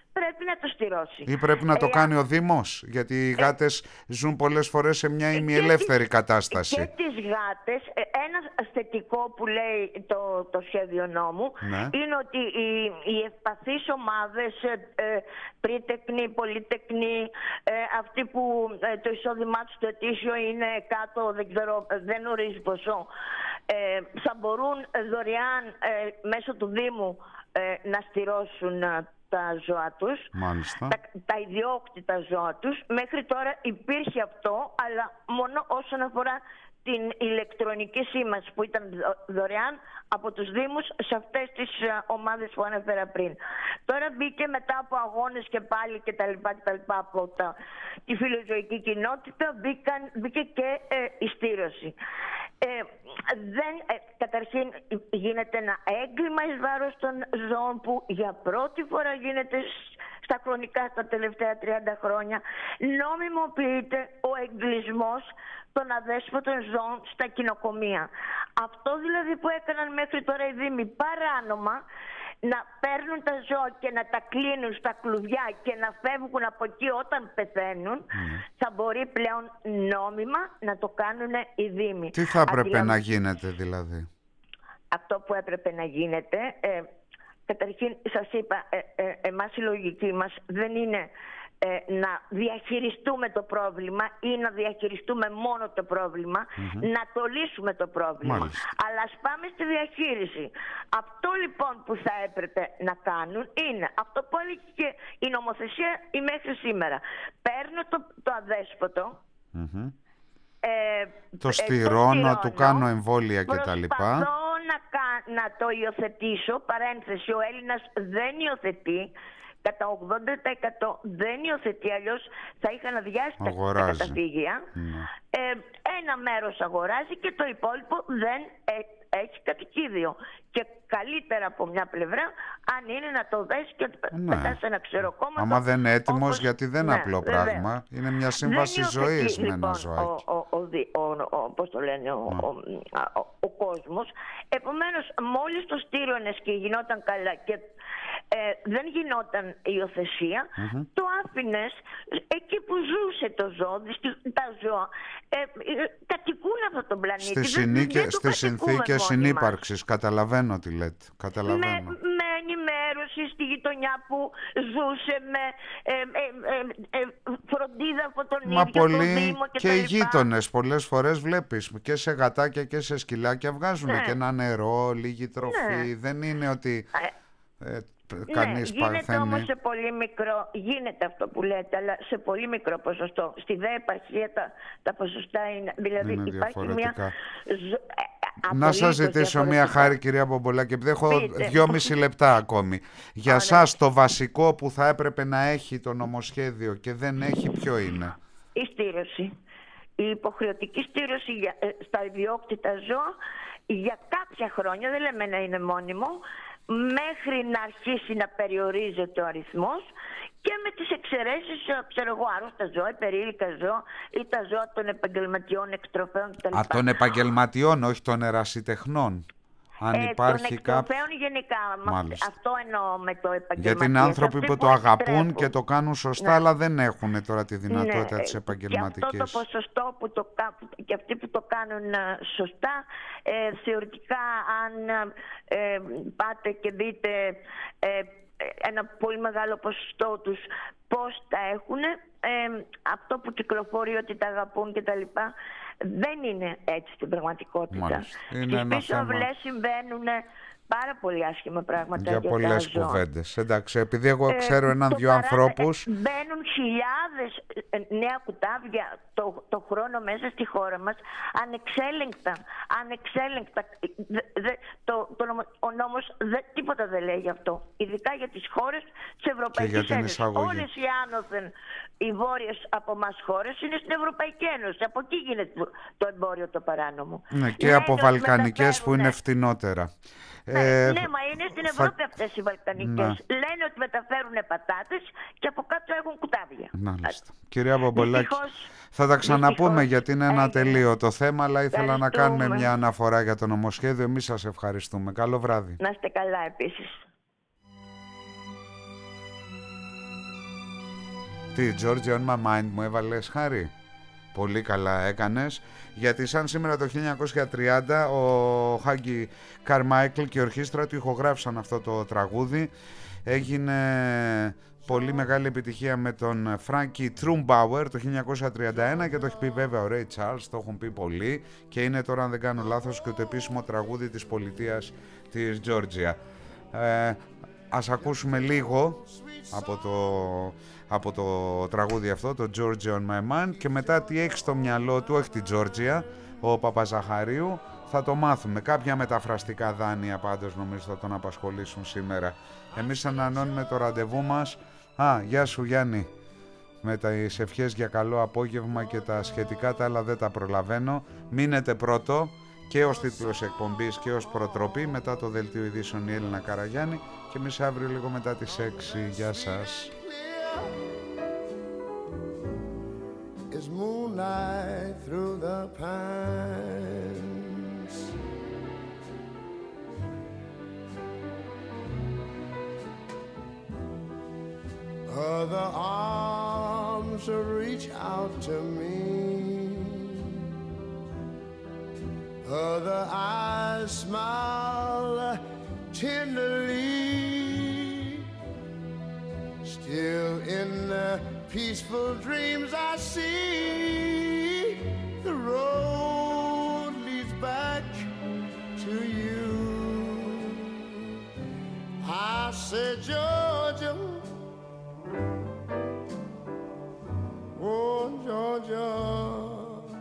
πρέπει να το στηρώσει. Ή πρέπει να το ε, κάνει ο Δήμος, γιατί οι γάτες ζουν πολλές φορές σε μια ημιελεύθερη κατάσταση. Και τις γάτες, ένα θετικό που λέει το, το σχέδιο νόμου, ναι, είναι ότι οι, οι ευπαθείς ομάδες, ε, πρίτεκνοι, πολυτεκνοί, ε, αυτοί που ε, το εισόδημά τους το ετήσιο είναι κάτω, δεν ξέρω, δεν ορίζει ποσό, ε, θα μπορούν δωρεάν ε, μέσω του Δήμου ε, να στηρώσουν τα ζώα τους, τα, τα ιδιόκτητα ζώα τους. Μέχρι τώρα υπήρχε αυτό, αλλά μόνο όσον αφορά την ηλεκτρονική σήμανση που ήταν δωρεάν από τους Δήμους σε αυτές τις ομάδες που ανέφερα πριν. Τώρα μπήκε μετά από αγώνες και πάλι και τα λοιπά και τα λοιπά από τα, τη φιλοζωική κοινότητα, μπήκαν, μπήκε και ε, η στήρωση. Ε, δεν, ε, καταρχήν γίνεται ένα έγκλημα εις βάρος των ζώων που για πρώτη φορά γίνεται στα χρονικά στα τελευταία τριάντα χρόνια. Νόμιμοποιείται ο εγκλισμός των αδέσποτων ζώων στα κοινοκομεία. Αυτό δηλαδή που έκαναν μέχρι τώρα οι Δήμοι παράνομα, να παίρνουν τα ζώα και να τα κλείνουν στα κλουβιά και να φεύγουν από εκεί όταν πεθαίνουν, mm. θα μπορεί πλέον νόμιμα να το κάνουν οι Δήμοι. Τι θα έπρεπε Αντιλαμβα... να γίνεται δηλαδή? Αυτό που έπρεπε να γίνεται, ε, καταρχήν σας είπα, ε, ε, εμάς η λογική μας δεν είναι ε, να διαχειριστούμε το πρόβλημα ή να διαχειριστούμε μόνο το πρόβλημα, mm-hmm. να το λύσουμε το πρόβλημα. Μάλιστα. Αλλά ας πάμε στη διαχείριση. Αυτό λοιπόν που θα έπρεπε να κάνουν είναι αυτό που έλεγε και η νομοθεσία η μέχρι σήμερα. Παίρνω το, το αδέσποτο, mm-hmm. ε, το στηρώνω, ε, το του κάνω εμβόλια κτλ. Προσπαθώ να, να το υιοθετήσω, παρένθεση, ο Έλληνας δεν υιοθετεί. Κατά ογδόντα τοις εκατό δεν υιοθετεί, αλλιώς θα είχαν αδειάσει τα καταφύγια. Mm. Ε, ένα μέρος αγοράζει και το υπόλοιπο δεν ε, έχει κατοικίδιο. Και καλύτερα από μια πλευρά, αν είναι να το δες και ναι. πετάς ένα ξεροκόμματο. Άμα δεν είναι έτοιμος, όπως... γιατί δεν είναι ναι, απλό βέβαια. Πράγμα. Είναι μια σύμβαση ζωής με λοιπόν, ένα ζωάκι. Ο, ο, ο, ο, ο, πώς το λένε, ο, mm. ο, ο, ο, ο κόσμος. Επομένως, μόλις το στήρωνες και γινόταν καλά και ε, δεν γινόταν υιοθεσία, mm-hmm. το άφηνες εκεί που ζούσε το ζώο, τα ζώα. Ε, ε, κατοικούν αυτόν τον πλανήτη. Στις, συνήκε, στις συνθήκες συνύπαρξης, καταλαβαίνω τι λέτε. Καταλαβαίνω. Με, με ενημέρωση στη γειτονιά που ζούσε, με ε, ε, ε, ε, φροντίδα από τον Μα ίδιο πολύ τον Δήμο και, και οι γείτονες πολλές φορές βλέπεις και σε γατάκια και σε σκυλάκια βγάζουν ναι. και ένα νερό, λίγη τροφή. Ναι. Δεν είναι ότι ε, κανείς ναι, γίνεται παθαίνει. Όμως σε πολύ μικρό, γίνεται αυτό που λέτε, αλλά σε πολύ μικρό ποσοστό. Στη ΔΕ επαρχία τα, τα ποσοστά είναι, δηλαδή είναι υπάρχει μια... Να σας ζητήσω μια χάρη, κυρία Μπομπολάκη, επειδή έχω δυόμιση λεπτά ακόμη. Για Ωραία. σας το βασικό που θα έπρεπε να έχει το νομοσχέδιο και δεν έχει, ποιο είναι? Η στήρωση. Η υποχρεωτική στήρωση για, στα ιδιόκτητα ζώα για κάποια χρόνια, δεν λέμε να είναι μόνιμο, μέχρι να αρχίσει να περιορίζεται ο αριθμός και με τις εξαιρέσεις, ξέρω εγώ, άρρωστα ζώα, περίεργα ζώα ή τα ζώα των επαγγελματιών εκτροφέων κτλ. Α, των επαγγελματιών, όχι των ερασιτεχνών. Αν ε, υπάρχει των εκτροφέων κάποιο... γενικά. Μάλιστα. Αυτό εννοώ με το επαγγελματιών. Γιατί είναι άνθρωποι που, που το αγαπούν επιτρέπουν. Και το κάνουν σωστά, ναι. αλλά δεν έχουν τώρα τη δυνατότητα ναι. της επαγγελματικής. Και αυτό το ποσοστό που το, και αυτοί που το κάνουν σωστά, ε, θεωρητικά αν ε, πάτε και δείτε ε, ένα πολύ μεγάλο ποσοστό τους πώς τα έχουν, ε, αυτό που κυκλοφορεί ότι τα αγαπούν και τα λοιπά, δεν είναι έτσι στην πραγματικότητα. Στις πίσω αυλές συμβαίνουν πάρα πολύ άσχημα πράγματα. Για πολλές κουβέντες. Εντάξει, επειδή εγώ ξέρω ε, έναν-δυο ανθρώπους. Μπαίνουν χιλιάδες νέα κουτάβια το, το χρόνο μέσα στη χώρα μας, ανεξέλεγκτα. ανεξέλεγκτα. Δε, το, το, ο νόμος δε, τίποτα δεν λέει γι' αυτό. Ειδικά για τις χώρες της Ευρωπαϊκής Ένωσης. Όλες οι άνωθεν, οι βόρειες από εμάς χώρες είναι στην Ευρωπαϊκή Ένωση. Από εκεί γίνεται το εμπόριο το παράνομο. Ναι, και από βαλκανικές που είναι φτηνότερα. Ναι, ε, ναι, μα είναι στην Ευρώπη θα... αυτές οι βαλκανικές. Ναι. Λένε ότι μεταφέρουν πατάτες και από κάτω έχουν κουτάβια. Μάλιστα. Κυρία Μπομπολάκη, θα τα ξαναπούμε δυστυχώς, γιατί είναι ένα ατελείωτο θέμα, αλλά ήθελα να κάνουμε μια αναφορά για το νομοσχέδιο. Εμείς σας ευχαριστούμε. Καλό βράδυ. Να είστε καλά επίσης. Τι, Georgia on my mind μου έβαλες, Χάρη? Πολύ καλά έκανες, γιατί σαν σήμερα το χίλια εννιακόσια τριάντα ο Χάγκη Καρμάικλ και η ορχήστρα του ηχογράφησαν αυτό το τραγούδι. Έγινε πολύ μεγάλη επιτυχία με τον Φράνκι Τρούμπαουερ το χίλια εννιακόσια τριάντα ένα και το έχει πει βέβαια ο Ρέι Τσάρλς, το έχουν πει πολλοί, και είναι τώρα, αν δεν κάνω λάθος, και το επίσημο τραγούδι της πολιτείας της Τζόρτζια. Ε, ας ακούσουμε λίγο από το, από το τραγούδι αυτό, το Georgia on my mind, και μετά τι έχει στο μυαλό του, όχι τη Τζόρτζια, ο Παπαζαχαρίου, θα το μάθουμε. Κάποια μεταφραστικά δάνεια πάντως νομίζω θα τον απασχολήσουν σήμερα. Εμείς ανανώνουμε το ραντεβού μας. Α, γεια σου Γιάννη. Με τις ευχές για καλό απόγευμα και τα σχετικά, τα άλλα δεν τα προλαβαίνω. Μείνετε πρώτο και ως τίτλος εκπομπής και ως προτροπή, μετά το δελτίο ειδήσεων η Έλληνα Καραγιάννη, και εμείς αύριο λίγο μετά τις έξι. Γεια σας. Is moonlight through the pines, other arms reach out to me, other eyes smile tenderly, still in the peaceful dreams I see, the road leads back to you. I said, Georgia, oh Georgia,